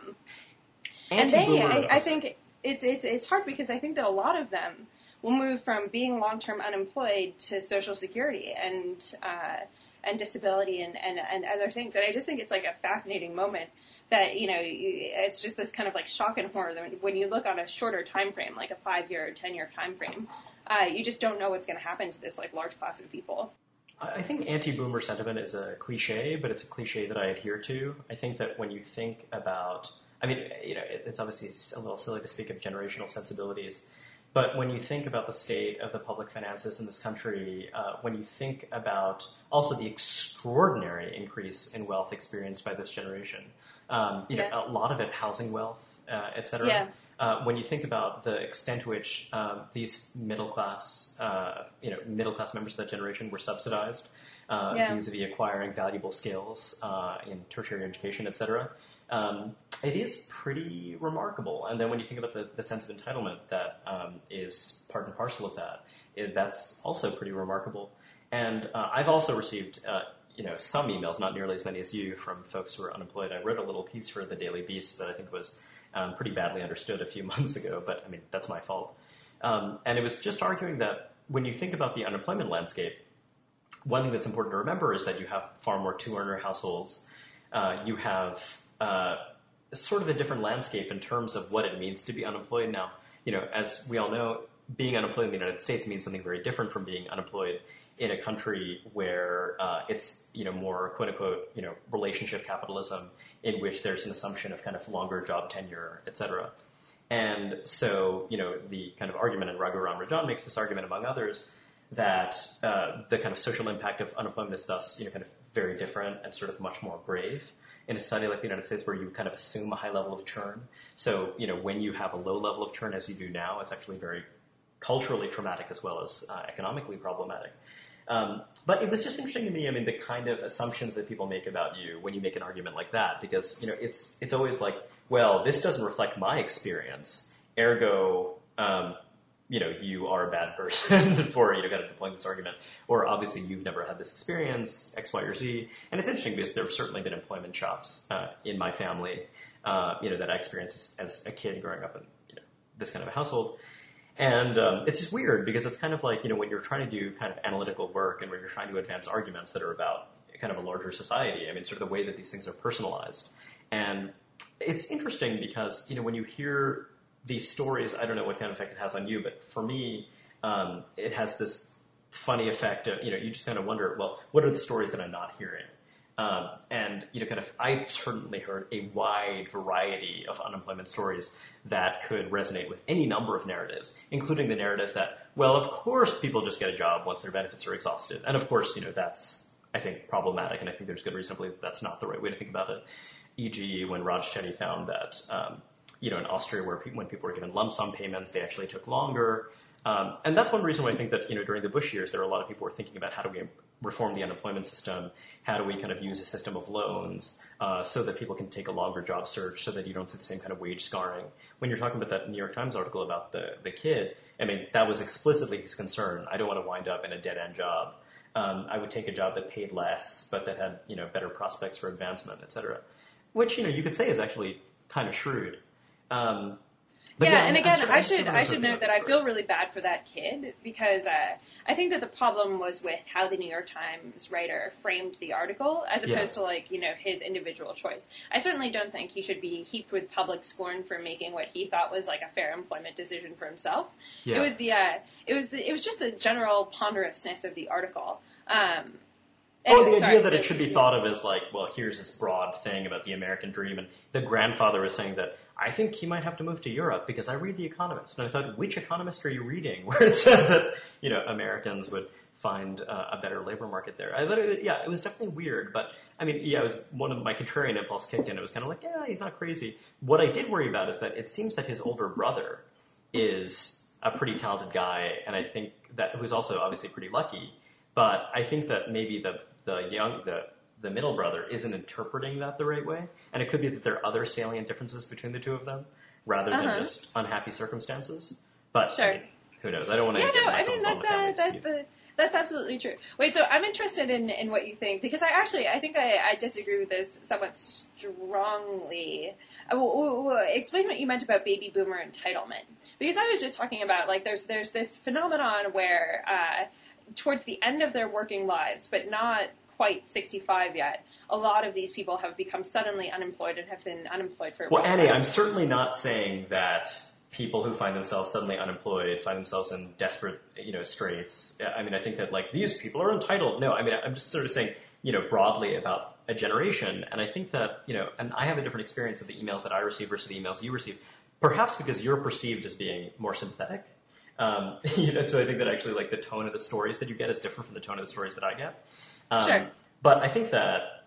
And I think it's hard because I think that a lot of them will move from being long-term unemployed to Social Security and disability and other things. And I just think it's like a fascinating moment that, it's just this kind of like shock and horror that when you look on a shorter time frame, like a 5-year or 10-year time frame, you just don't know what's going to happen to this like large class of people. I think anti-boomer sentiment is a cliche, but it's a cliche that I adhere to. I think that when you think about, it's obviously a little silly to speak of generational sensibilities, but when you think about the state of the public finances in this country, when you think about also the extraordinary increase in wealth experienced by this generation, a lot of it housing wealth, et cetera. Yeah. When you think about the extent to which these middle class members of that generation were subsidized vis-a-vis acquiring valuable skills in tertiary education, et cetera, it is pretty remarkable. And then when you think about the sense of entitlement that is part and parcel of that, that's also pretty remarkable. And I've also received some emails, not nearly as many as you, from folks who are unemployed. I wrote a little piece for the Daily Beast that I think was pretty badly understood a few months ago, but that's my fault. And it was just arguing that when you think about the unemployment landscape, one thing that's important to remember is that you have far more two-earner households. You have sort of a different landscape in terms of what it means to be unemployed now. As we all know, being unemployed in the United States means something very different from being unemployed in a country where it's, more quote unquote, relationship capitalism in which there's an assumption of kind of longer job tenure, et cetera. And so, the kind of argument, and Raghuram Rajan makes this argument among others, that the kind of social impact of unemployment is thus, kind of very different and sort of much more grave in a society like the United States, where you kind of assume a high level of churn. So, when you have a low level of churn as you do now, it's actually very culturally traumatic as well as economically problematic. But it was just interesting to me, the kind of assumptions that people make about you when you make an argument like that, because, it's always like, well, this doesn't reflect my experience, ergo, you are a bad person for, kind of deploying this argument, or obviously you've never had this experience, X, Y, or Z. And it's interesting because there have certainly been employment shocks in my family, that I experienced as a kid growing up in, this kind of a household. And it's just weird because it's kind of like, when you're trying to do kind of analytical work and when you're trying to advance arguments that are about kind of a larger society, sort of the way that these things are personalized. And it's interesting because, when you hear these stories, I don't know what kind of effect it has on you, but for me, it has this funny effect of, you just kind of wonder, well, what are the stories that I'm not hearing? And, I've certainly heard a wide variety of unemployment stories that could resonate with any number of narratives, including the narrative that, well, of course people just get a job once their benefits are exhausted. And of course, that's, I think, problematic, and I think there's good reason to believe that's not the right way to think about it. E.g., when Raj Chetty found that, in Austria, where when people were given lump sum payments, they actually took longer. And that's one reason why I think that, during the Bush years, there were a lot of people who were thinking about how do we reform the unemployment system, how do we kind of use a system of loans so that people can take a longer job search so that you don't see the same kind of wage scarring. When you're talking about that New York Times article about the kid, that was explicitly his concern. I don't want to wind up in a dead-end job. I would take a job that paid less, but that had, better prospects for advancement, et cetera, which, you could say is actually kind of shrewd. And again, I should note that I feel really bad for that kid because I think that the problem was with how the New York Times writer framed the article as opposed to his individual choice. I certainly don't think he should be heaped with public scorn for making what he thought was like a fair employment decision for himself. Yeah. It was just the general ponderousness of the article. Idea that it should be thought of as like, well, here's this broad thing about the American dream, and the grandfather was saying that I think he might have to move to Europe because I read The Economist, and I thought, which Economist are you reading? Where it says that Americans would find a better labor market there. I thought, it was definitely weird, but it was one of my contrarian impulse kicked in. It was kind of like, yeah, he's not crazy. What I did worry about is that it seems that his older brother is a pretty talented guy, and I think that who's also obviously pretty lucky. But I think that maybe the middle brother isn't interpreting that the right way, and it could be that there are other salient differences between the two of them rather than just unhappy circumstances. But sure. Who knows? I don't want to get myself involved in family. That's absolutely true. Wait, so I'm interested in what you think because I think I disagree with this somewhat strongly. Explain what you meant about baby boomer entitlement, because I was just talking about there's this phenomenon where towards the end of their working lives, but not quite 65 yet, a lot of these people have become suddenly unemployed and have been unemployed for a while. Well, Annie, I'm certainly not saying that people who find themselves suddenly unemployed find themselves in desperate, straits. I think that these people are entitled. No, I'm just sort of saying, broadly about a generation. And I think that, and I have a different experience of the emails that I receive versus the emails you receive, perhaps because you're perceived as being more sympathetic. So I think that actually the tone of the stories that you get is different from the tone of the stories that I get. Sure. But I think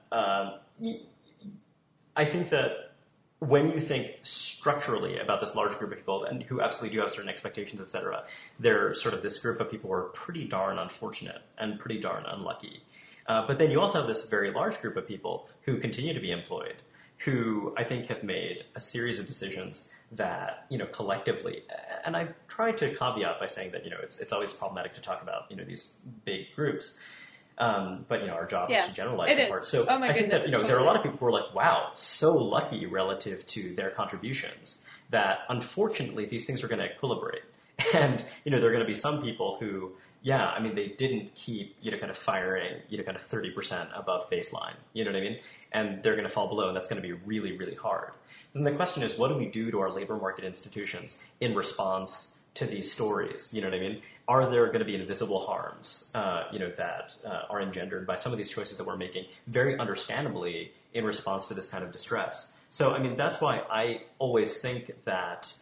that when you think structurally about this large group of people and who absolutely do have certain expectations, et cetera, they're sort of this group of people who are pretty darn unfortunate and pretty darn unlucky. But then you also have this very large group of people who continue to be employed, who I think have made a series of decisions that, collectively, and I try to caveat by saying that, it's always problematic to talk about, these big groups. But, our job is to generalize the part. So I think that, there are a lot of people who are like, wow, so lucky relative to their contributions that unfortunately these things are going to equilibrate. And, there are going to be some people who, they didn't keep, kind of firing, kind of 30% above baseline, you know what I mean? And they're going to fall below, and that's going to be really, really hard. Then the question is, what do we do to our labor market institutions in response to these stories. You know what I mean? Are there going to be invisible harms, that are engendered by some of these choices that we're making, very understandably in response to this kind of distress? So, I mean, that's why I always think that,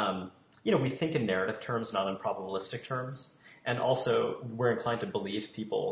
we think in narrative terms, not in probabilistic terms. And also, we're inclined to believe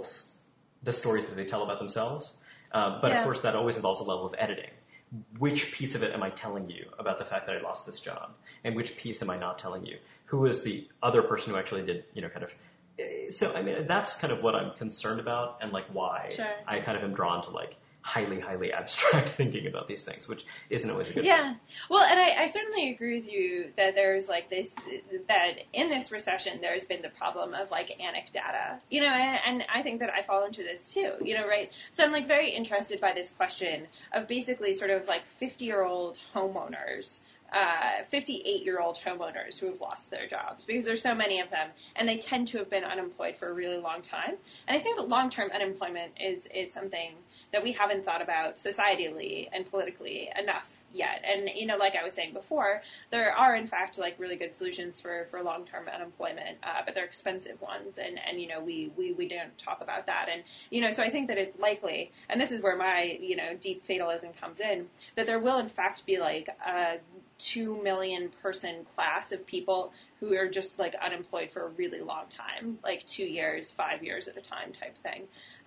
the stories that they tell about themselves. But of course, that always involves a level of editing. Which piece of it am I telling you about the fact that I lost this job? And which piece am I not telling you? Who is the other person who actually did, So, I mean, that's kind of what I'm concerned about and like why I kind of am drawn to like highly, highly abstract thinking about these things, which isn't always a good thing. Well, and I certainly agree with you that there's like this, that in this recession, there's been the problem of like anecdata, and I think that I fall into this too, right? So I'm like very interested by this question of basically sort of like 50-year-old homeowners, 58-year-old homeowners who have lost their jobs because there's so many of them and they tend to have been unemployed for a really long time. And I think that long-term unemployment is something that we haven't thought about societally and politically enough yet. And, like I was saying before, there are in fact like really good solutions for long-term unemployment, but they're expensive ones. And we don't talk about that. And, so I think that it's likely, and this is where my, deep fatalism comes in, that there will in fact be like a 2 million person class of people who are just like unemployed for a really long time, like 2 years, 5 years at a time type thing.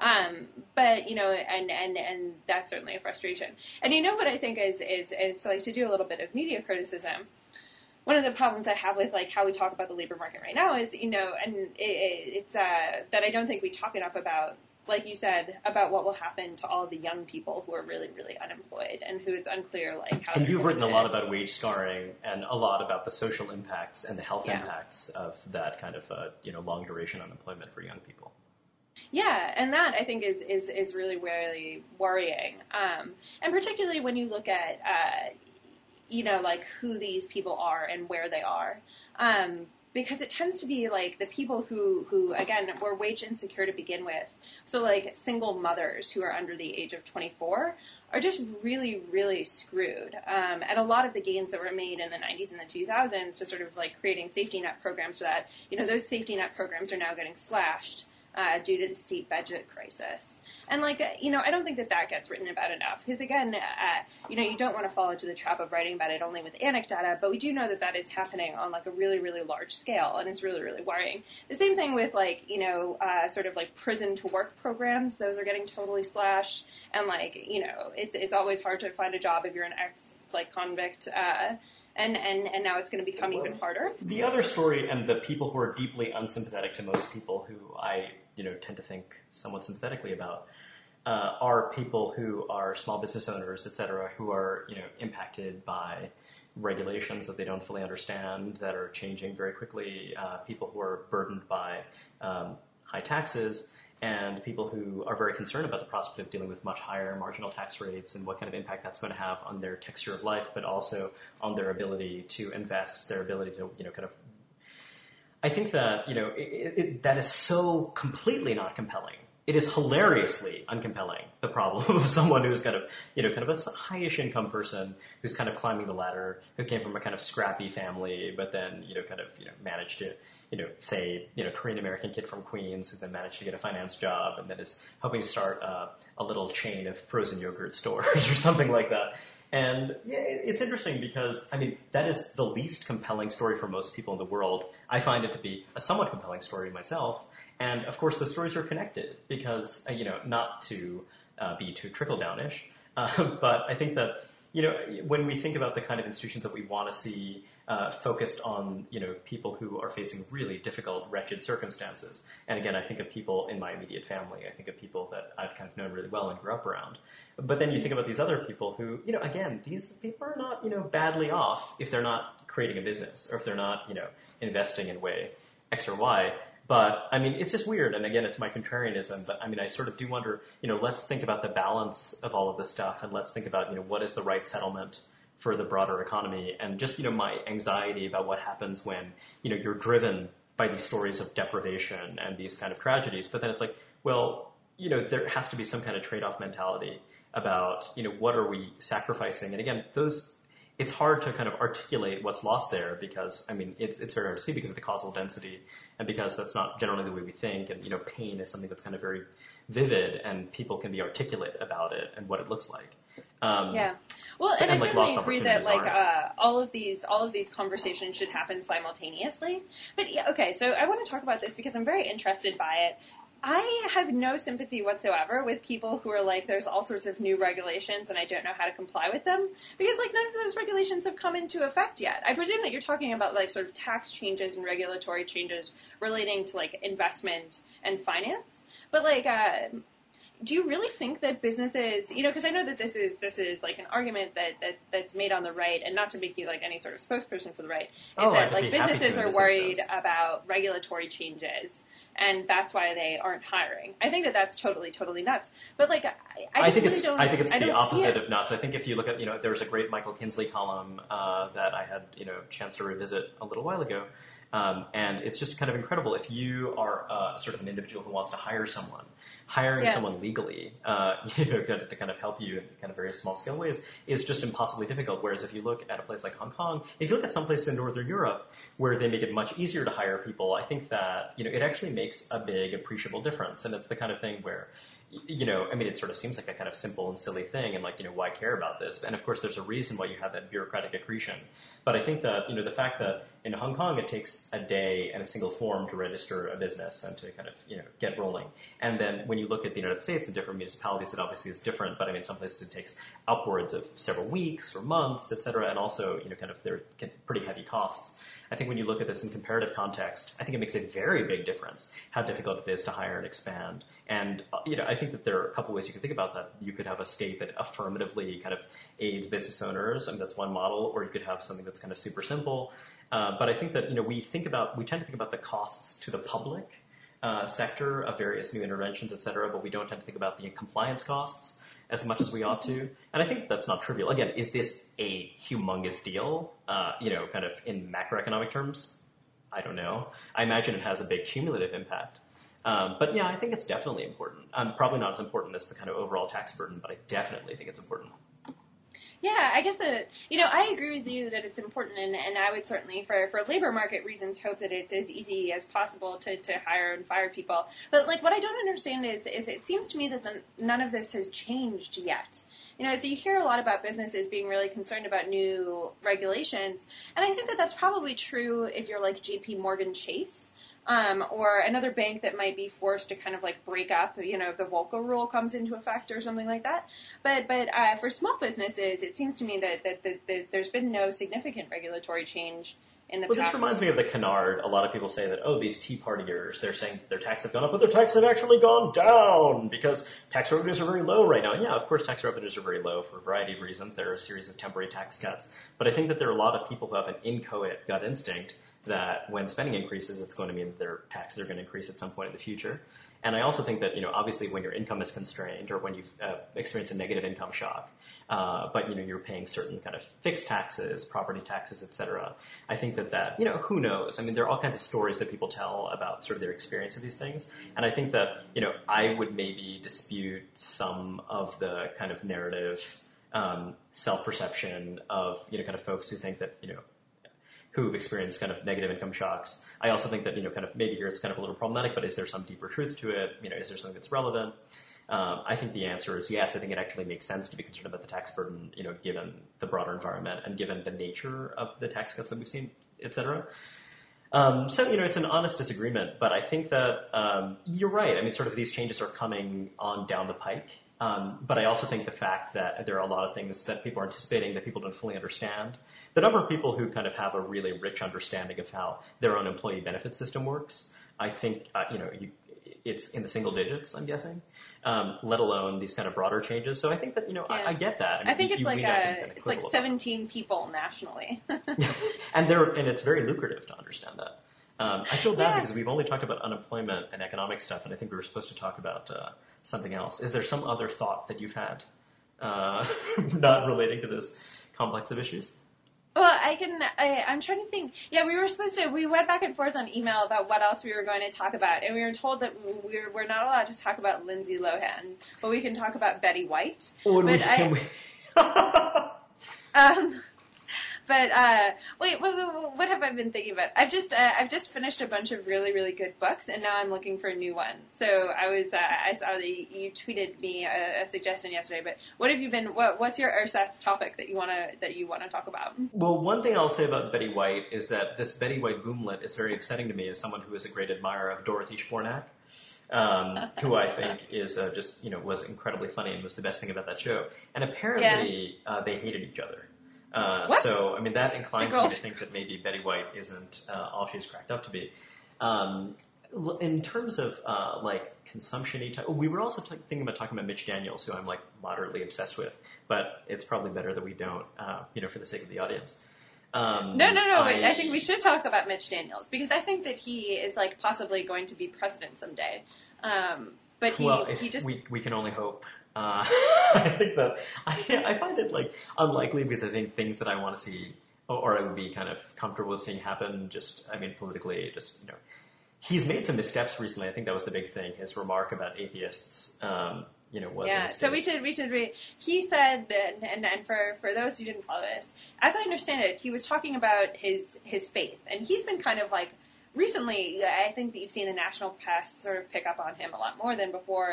But, and that's certainly a frustration. And what I think is like to do a little bit of media criticism. One of the problems I have with like how we talk about the labor market right now is, and it's that I don't think we talk enough about, like you said, about what will happen to all of the young people who are really, really unemployed and who it's unclear like how. And you've written a lot about wage scarring and a lot about the social impacts and the health impacts of that kind of long duration unemployment for young people. Yeah, and that I think is really, really worrying. And particularly when you look at like who these people are and where they are. Because it tends to be like the people who again were wage insecure to begin with. So like single mothers who are under the age of 24 are just really, really screwed. And a lot of the gains that were made in the 90s and the 2000s to sort of like creating safety net programs for that, those safety net programs are now getting slashed due to the state budget crisis. And like, I don't think that gets written about enough because again, you don't want to fall into the trap of writing about it only with anecdata, but we do know that is happening on like a really, really large scale and it's really, really worrying. The same thing with like, sort of like prison to work programs. Those are getting totally slashed. And like, it's always hard to find a job if you're an convict, and now it's going to become even harder. The other story, and the people who are deeply unsympathetic to most people who I, tend to think somewhat sympathetically about, are people who are small business owners, et cetera, who are, impacted by regulations that they don't fully understand, that are changing very quickly, people who are burdened by high taxes, and people who are very concerned about the prospect of dealing with much higher marginal tax rates and what kind of impact that's going to have on their texture of life, but also on their ability to invest, their ability to, I think that, that is so completely not compelling. It is hilariously uncompelling, the problem of someone who's kind of a high-ish income person who's kind of climbing the ladder, who came from a kind of scrappy family, but then, managed to, say, Korean American kid from Queens who then managed to get a finance job and then is hoping to start a little chain of frozen yogurt stores or something like that. And yeah, it's interesting because, that is the least compelling story for most people in the world. I find it to be a somewhat compelling story myself. And of course, the stories are connected because, not to be too trickle-down-ish, but I think that, when we think about the kind of institutions that we want to see focused on, people who are facing really difficult, wretched circumstances. And again, I think of people in my immediate family. I think of people that I've kind of known really well and grew up around. But then you think about these other people who, again, these people are not, badly off if they're not creating a business or if they're not, investing in way X or Y. But, it's just weird. And again, it's my contrarianism. But, I sort of do wonder, let's think about the balance of all of this stuff. And let's think about, what is the right settlement for the broader economy. And just, my anxiety about what happens when, you're driven by these stories of deprivation and these kind of tragedies. But then it's like, well, there has to be some kind of trade-off mentality about, what are we sacrificing? And again, it's hard to kind of articulate what's lost there because, I mean, it's very hard to see because of the causal density and because that's not generally the way we think. And, pain is something that's kind of very vivid and people can be articulate about it and what it looks like. Yeah. Well, and I certainly agree that all of these conversations should happen simultaneously. But yeah, okay, so I want to talk about this because I'm very interested by it. I have no sympathy whatsoever with people who are like, there's all sorts of new regulations and I don't know how to comply with them because like none of those regulations have come into effect yet. I presume that you're talking about like sort of tax changes and regulatory changes relating to like investment and finance. But like, do you really think that businesses, because I know that this is like an argument that's made on the right, and not to make you like any sort of spokesperson for the right, is that like businesses are worried about regulatory changes. And that's why they aren't hiring. I think that that's totally, totally nuts. But like, I think it's the opposite of nuts. I think if you look at, there was a great Michael Kinsley column that I had, a chance to revisit a little while ago. And it's just kind of incredible if you are sort of an individual who wants to hire someone. Hiring someone legally, to kind of help you in kind of very small scale ways is just impossibly difficult. Whereas if you look at a place like Hong Kong, if you look at some places in Northern Europe where they make it much easier to hire people, I think that, it actually makes a big appreciable difference. And it's the kind of thing where, it sort of seems like a kind of simple and silly thing and like, why care about this? And of course, there's a reason why you have that bureaucratic accretion. But I think that, the fact that in Hong Kong, it takes a day and a single form to register a business and to kind of, get rolling. And then when you look at the United States and different municipalities, it obviously is different. But I mean, some places it takes upwards of several weeks or months, et cetera. And also, kind of there are pretty heavy costs. I think when you look at this in comparative context, I think it makes a very big difference how difficult it is to hire and expand. And, I think that there are a couple ways you could think about that. You could have a state that affirmatively kind of aids business owners, and that's one model, or you could have something that's kind of super simple. But I think that, we tend to think about the costs to the public sector of various new interventions, et cetera, but we don't tend to think about the compliance costs as much as we ought to. And I think that's not trivial. Again, is this a humongous deal, kind of in macroeconomic terms? I don't know. I imagine it has a big cumulative impact. But yeah, I think it's definitely important. Probably not as important as the kind of overall tax burden, but I definitely think it's important. Yeah, I guess that, I agree with you that it's important, and I would certainly, for labor market reasons, hope that it's as easy as possible to hire and fire people. But, like, what I don't understand is it seems to me that none of this has changed yet. So you hear a lot about businesses being really concerned about new regulations, and I think that that's probably true if you're like JP Morgan Chase. Or another bank that might be forced to kind of like break up, if the Volcker rule comes into effect or something like that. But for small businesses, it seems to me that there's been no significant regulatory change in the past. Well, this reminds me of the canard. A lot of people say that, these Tea Partiers, they're saying their taxes have gone up, but their taxes have actually gone down because tax revenues are very low right now. And yeah, of course, tax revenues are very low for a variety of reasons. There are a series of temporary tax cuts. But I think that there are a lot of people who have an inchoate gut instinct that when spending increases, it's going to mean that their taxes are going to increase at some point in the future. And I also think that, obviously when your income is constrained or when you've experienced a negative income shock, but, you're paying certain kind of fixed taxes, property taxes, et cetera, I think that, who knows? I mean, there are all kinds of stories that people tell about sort of their experience of these things. And I think that, I would maybe dispute some of the kind of narrative self-perception of, kind of folks who think that, who've experienced kind of negative income shocks. I also think that, kind of maybe here it's kind of a little problematic, but is there some deeper truth to it? Is there something that's relevant? I think the answer is yes. I think it actually makes sense to be concerned about the tax burden, given the broader environment and given the nature of the tax cuts that we've seen, et cetera. So, it's an honest disagreement, but I think that you're right. I mean, sort of these changes are coming on down the pike. But I also think the fact that there are a lot of things that people are anticipating that people don't fully understand. The number of people who kind of have a really rich understanding of how their own employee benefit system works, I think, it's in the single digits, I'm guessing, let alone these kind of broader changes. So I think that, I get that. I think it's like 17 people nationally. And it's very lucrative to understand that. I feel bad because we've only talked about unemployment and economic stuff, and I think we were supposed to talk about something else. Is there some other thought that you've had not relating to this complex of issues? Well, I'm trying to think. Yeah, we went back and forth on email about what else we were going to talk about, and we were told that we're not allowed to talk about Lindsay Lohan, but we can talk about Betty White. But wait, what have I been thinking about? I've just finished a bunch of really, really good books, and now I'm looking for a new one. So I saw that you tweeted me a suggestion yesterday. But what have you been? What's your ersatz topic that you wanna talk about? Well, one thing I'll say about Betty White is that this Betty White boomlet is very exciting to me as someone who is a great admirer of Dorothy Spornak. Who I think is was incredibly funny and was the best thing about that show. And apparently they hated each other. So, I mean, that inclines me to think that maybe Betty White isn't all she's cracked up to be. In terms of consumption-y type, we were also thinking about talking about Mitch Daniels, who I'm moderately obsessed with, but it's probably better that we don't, for the sake of the audience. No. I think we should talk about Mitch Daniels because I think that he is possibly going to be president someday. But we can only hope. I think that I find it unlikely because I think things that I want to see or I would be kind of comfortable with seeing happen politically he's made some missteps recently. I think that was the big thing. His remark about atheists. Was a mistake. So we should read. He said, and for those who didn't follow this, as I understand it, he was talking about his faith, and he's been kind of recently. I think that you've seen the national press sort of pick up on him a lot more than before,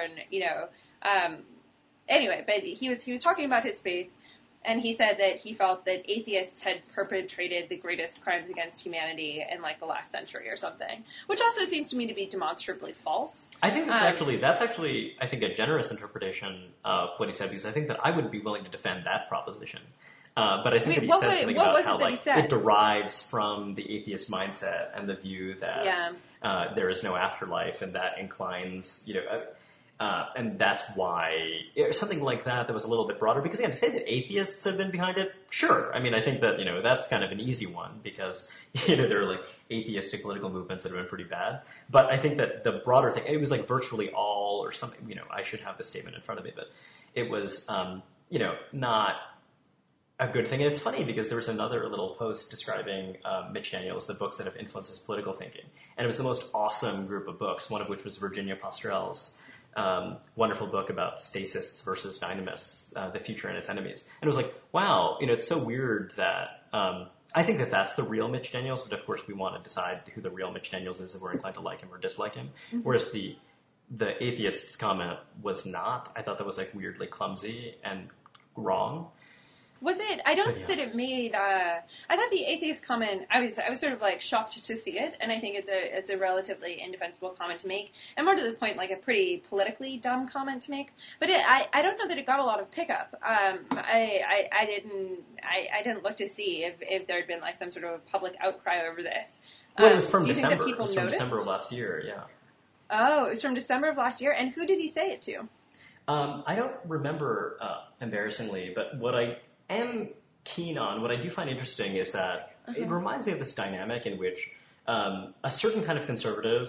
and anyway, but he was talking about his faith, and he said that he felt that atheists had perpetrated the greatest crimes against humanity in the last century or something, which also seems to me to be demonstrably false. I think that's actually I think a generous interpretation of what he said because I think that I would be willing to defend that proposition. But I think that he said something about how it derives from the atheist mindset and the view that there is no afterlife and that inclines and that's why something like that was a little bit broader. Because again, to say that atheists have been behind it, sure. I mean, I think that that's kind of an easy one because there are atheistic political movements that have been pretty bad. But I think that the broader thing, it was virtually all or something. I should have the statement in front of me, but it was not a good thing. And it's funny because there was another little post describing Mitch Daniels, the books that have influenced his political thinking, and it was the most awesome group of books. One of which was Virginia Postrel's wonderful book about stasists versus dynamists, the future and its enemies. And it was wow, it's so weird that I think that that's the real Mitch Daniels, but of course we want to decide who the real Mitch Daniels is if we're inclined to like him or dislike him. Mm-hmm. Whereas the atheist's comment was not. I thought that was weirdly clumsy and wrong. Was it? I don't think that it made. I thought the atheist comment. I was sort of shocked to see it, and I think it's a relatively indefensible comment to make, and more to the point, a pretty politically dumb comment to make. But I don't know that it got a lot of pickup. I didn't look to see if there had been some sort of public outcry over this. Well, it was from December. It was from December of last year. Yeah. Oh, it was from December of last year, and who did he say it to? I don't remember embarrassingly, but what I am keen on, what I do find interesting is that it reminds me of this dynamic in which a certain kind of conservative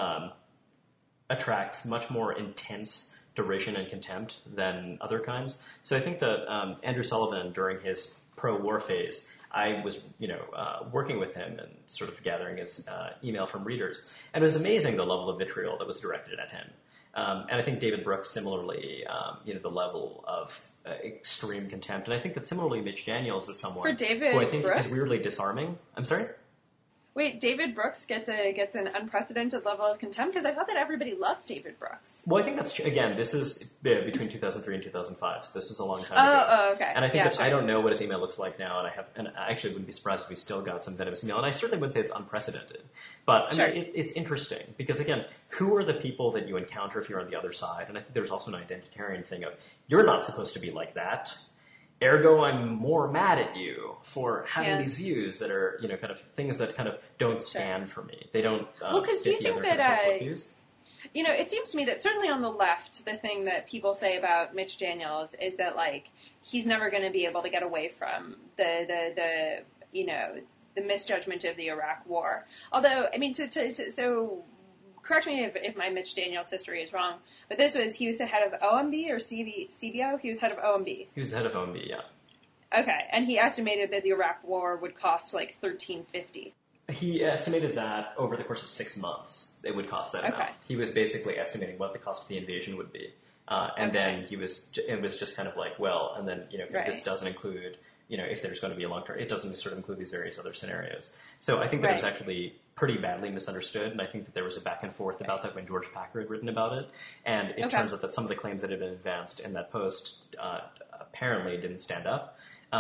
attracts much more intense derision and contempt than other kinds. So I think that Andrew Sullivan, during his pro-war phase, I was, working with him and sort of gathering his email from readers, and it was amazing the level of vitriol that was directed at him. And I think David Brooks similarly, the level of extreme contempt. And I think that similarly Mitch Daniels is someone who I think is weirdly disarming. I'm sorry? Wait, David Brooks gets an unprecedented level of contempt? Because I thought that everybody loves David Brooks. Well, I think that's true. Again, this is between 2003 and 2005, so this is a long time ago. Oh, okay. And I think I don't know what his email looks like now, and I actually wouldn't be surprised if we still got some venomous email, and I certainly wouldn't say it's unprecedented. But I mean, it's interesting, because again, who are the people that you encounter if you're on the other side? And I think there's also an identitarian thing of, you're not supposed to be like that. Ergo, I'm more mad at you for having these views that are, kind of things that kind of don't stand for me. They don't because do you think that, views. It seems to me that certainly on the left, the thing that people say about Mitch Daniels is that, he's never going to be able to get away from the misjudgment of the Iraq War. Although, I mean, so correct me if my Mitch Daniels history is wrong, but he was the head of OMB or CBO? He was head of OMB. He was the head of OMB, yeah. Okay, and he estimated that the Iraq War would cost $13.50. He estimated that over the course of 6 months it would cost that amount. He was basically estimating what the cost of the invasion would be. And then it was just kind of like, well, and then, this doesn't include, if there's going to be a long term, it doesn't sort of include these various other scenarios. So I think that it was actually pretty badly misunderstood, and I think that there was a back and forth about that when George Packer had written about it. And it turns out that some of the claims that had been advanced in that post apparently didn't stand up.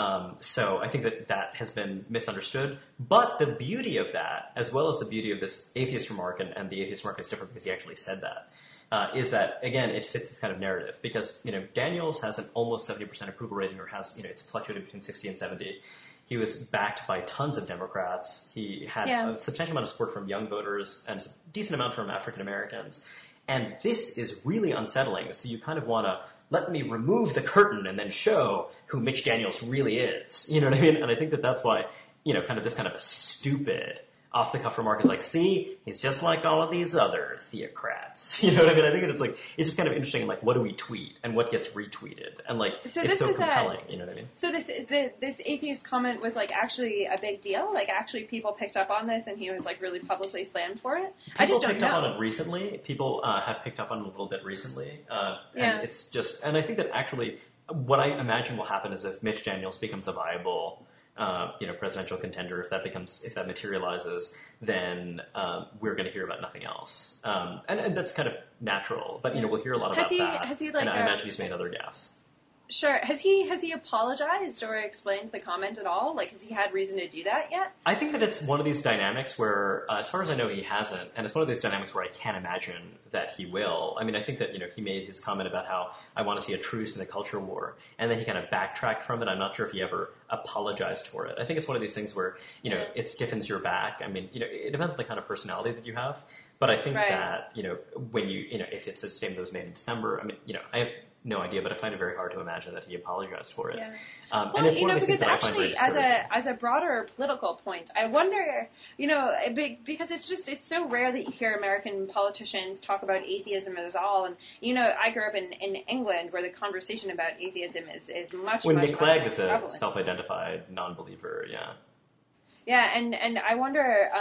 So I think that has been misunderstood. But the beauty of that, as well as the beauty of this atheist remark, and the atheist remark is different because he actually said that, is that, again, it fits this kind of narrative. Because, Daniels has an almost 70% approval rating, or has, it's fluctuated between 60 and 70. He was backed by tons of Democrats. He had a substantial amount of support from young voters and a decent amount from African Americans. And this is really unsettling. So you kind of want to let me remove the curtain and then show who Mitch Daniels really is. You know what I mean? And I think that that's why, kind of this kind of stupid off-the-cuff remark is like, see, he's just like all of these other theocrats. You know what I mean? I think that it's just kind of interesting, like, what do we tweet and what gets retweeted? And, like, it's so compelling, you know what I mean? So this atheist comment was, like, actually a big deal? Like, actually people picked up on this and he was, like, really publicly slammed for it? I just don't know. People picked up on it recently. People have picked up on it a little bit recently. And it's just, and I think that actually what I imagine will happen is if Mitch Daniels becomes a viable presidential contender, if that materializes, then we're going to hear about nothing else. And that's kind of natural, but we'll hear a lot about that. And I imagine he's made other gaffes. Sure. Has he apologized or explained the comment at all? Like, has he had reason to do that yet? I think that it's one of these dynamics where, as far as I know, he hasn't. And it's one of these dynamics where I can't imagine that he will. I mean, I think that, he made his comment about how I want to see a truce in the culture war. And then he kind of backtracked from it. I'm not sure if he ever apologized for it. I think it's one of these things where, it stiffens your back. I mean, it depends on the kind of personality that you have. But I think that, when if it's a statement that was made in December, I mean, I have no idea, but I find it very hard to imagine that he apologized for it. Yeah. And it's one of these things that I find very discouraging. As a broader political point, I wonder, because it's so rare that you hear American politicians talk about atheism at all. And, I grew up in England where the conversation about atheism is much, when much Nick Clegg is prevalent. a self-identified non-believer, yeah. Yeah, and I wonder,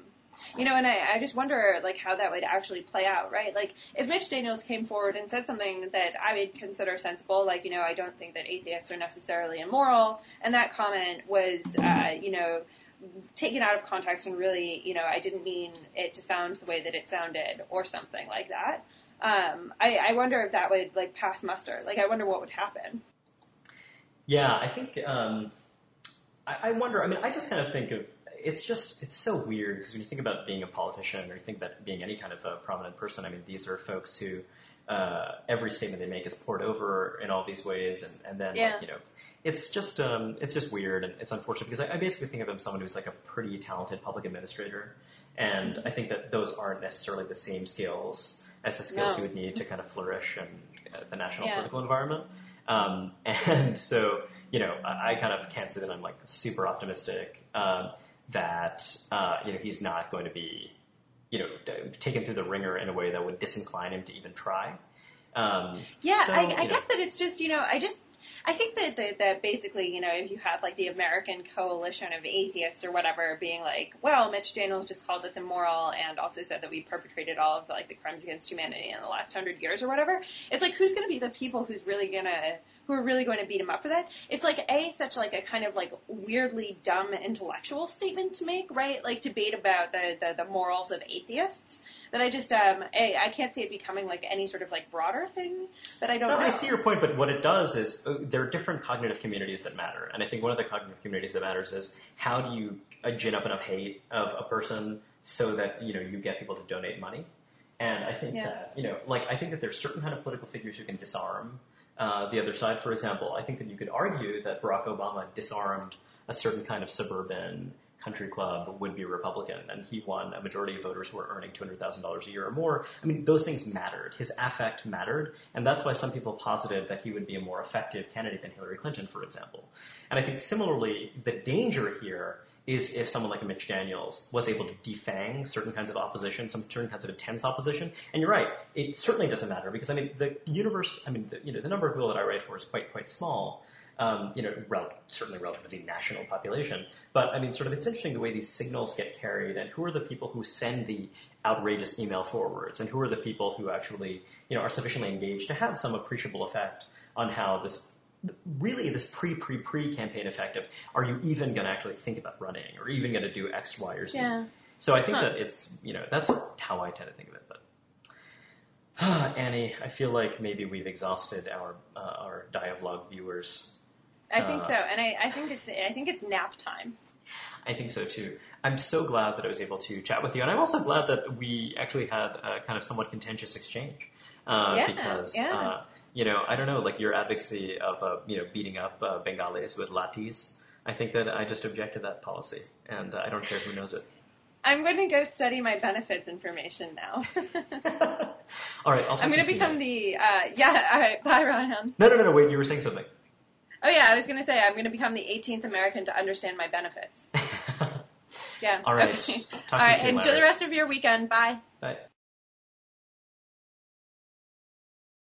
and I just wonder, like, how that would actually play out, right? Like, if Mitch Daniels came forward and said something that I would consider sensible, like, I don't think that atheists are necessarily immoral, and that comment was, taken out of context and really, I didn't mean it to sound the way that it sounded, or something like that. I wonder if that would, like, pass muster. Like, I wonder what would happen. Yeah, I think, I wonder, I mean, I just kind of think of, it's so weird because when you think about being a politician or you think about being any kind of a prominent person, I mean, these are folks who every statement they make is poured over in all these ways, and then it's just weird and it's unfortunate because I basically think of him as someone who's like a pretty talented public administrator, and I think that those aren't necessarily the same skills as the skills you would need to kind of flourish in the national political environment, and so I kind of can't say that I'm like super optimistic. That he's not going to be taken through the ringer in a way that would disincline him to even try. I guess that it's just I think that basically if you had like the American coalition of atheists or whatever being like, well, Mitch Daniels just called us immoral and also said that we perpetrated all of the crimes against humanity in the last 100 years or whatever. It's like, who's going to be the people who are really going to beat him up for that? It's like such like a kind of like weirdly dumb intellectual statement to make, right? Like debate about the morals of atheists. That I just I can't see it becoming like any sort of like broader thing that I don't know. I see your point, but what it does is there are different cognitive communities that matter, and I think one of the cognitive communities that matters is how do you gin up enough hate of a person so that you get people to donate money. And I think that I think that there's certain kind of political figures who can disarm the other side. For example, I think that you could argue that Barack Obama disarmed a certain kind of suburban country club would-be Republican, and he won a majority of voters who were earning $200,000 a year or more. I mean, those things mattered. His affect mattered, and that's why some people posited that he would be a more effective candidate than Hillary Clinton, for example. And I think similarly, the danger here is if someone like Mitch Daniels was able to defang certain kinds of opposition, some certain kinds of intense opposition. And you're right, it certainly doesn't matter because, I mean, the universe, I mean, the number of people that I write for is quite small. certainly relative to the national population. But I mean, sort of, it's interesting the way these signals get carried, and who are the people who send the outrageous email forwards, and who are the people who actually, are sufficiently engaged to have some appreciable effect on how this pre-campaign effect of, are you even going to actually think about running, or even going to do X, Y, or Z? Yeah. So I think that it's, that's how I tend to think of it. But Annie, I feel like maybe we've exhausted our Diavlog viewers. I think so, and I think it's nap time. I think so too. I'm so glad that I was able to chat with you, and I'm also glad that we actually had a kind of somewhat contentious exchange. Because I don't know, like your advocacy of beating up Bengalis with lathis. I think that I just object to that policy, and I don't care who knows it. I'm going to go study my benefits information now. All right, I'm going to become all right, bye, Ryan. No, wait, you were saying something. Oh, yeah, I was going to say I'm going to become the 18th American to understand my benefits. Yeah. All right. Okay. All right, enjoy the rest of your weekend. Bye. Bye.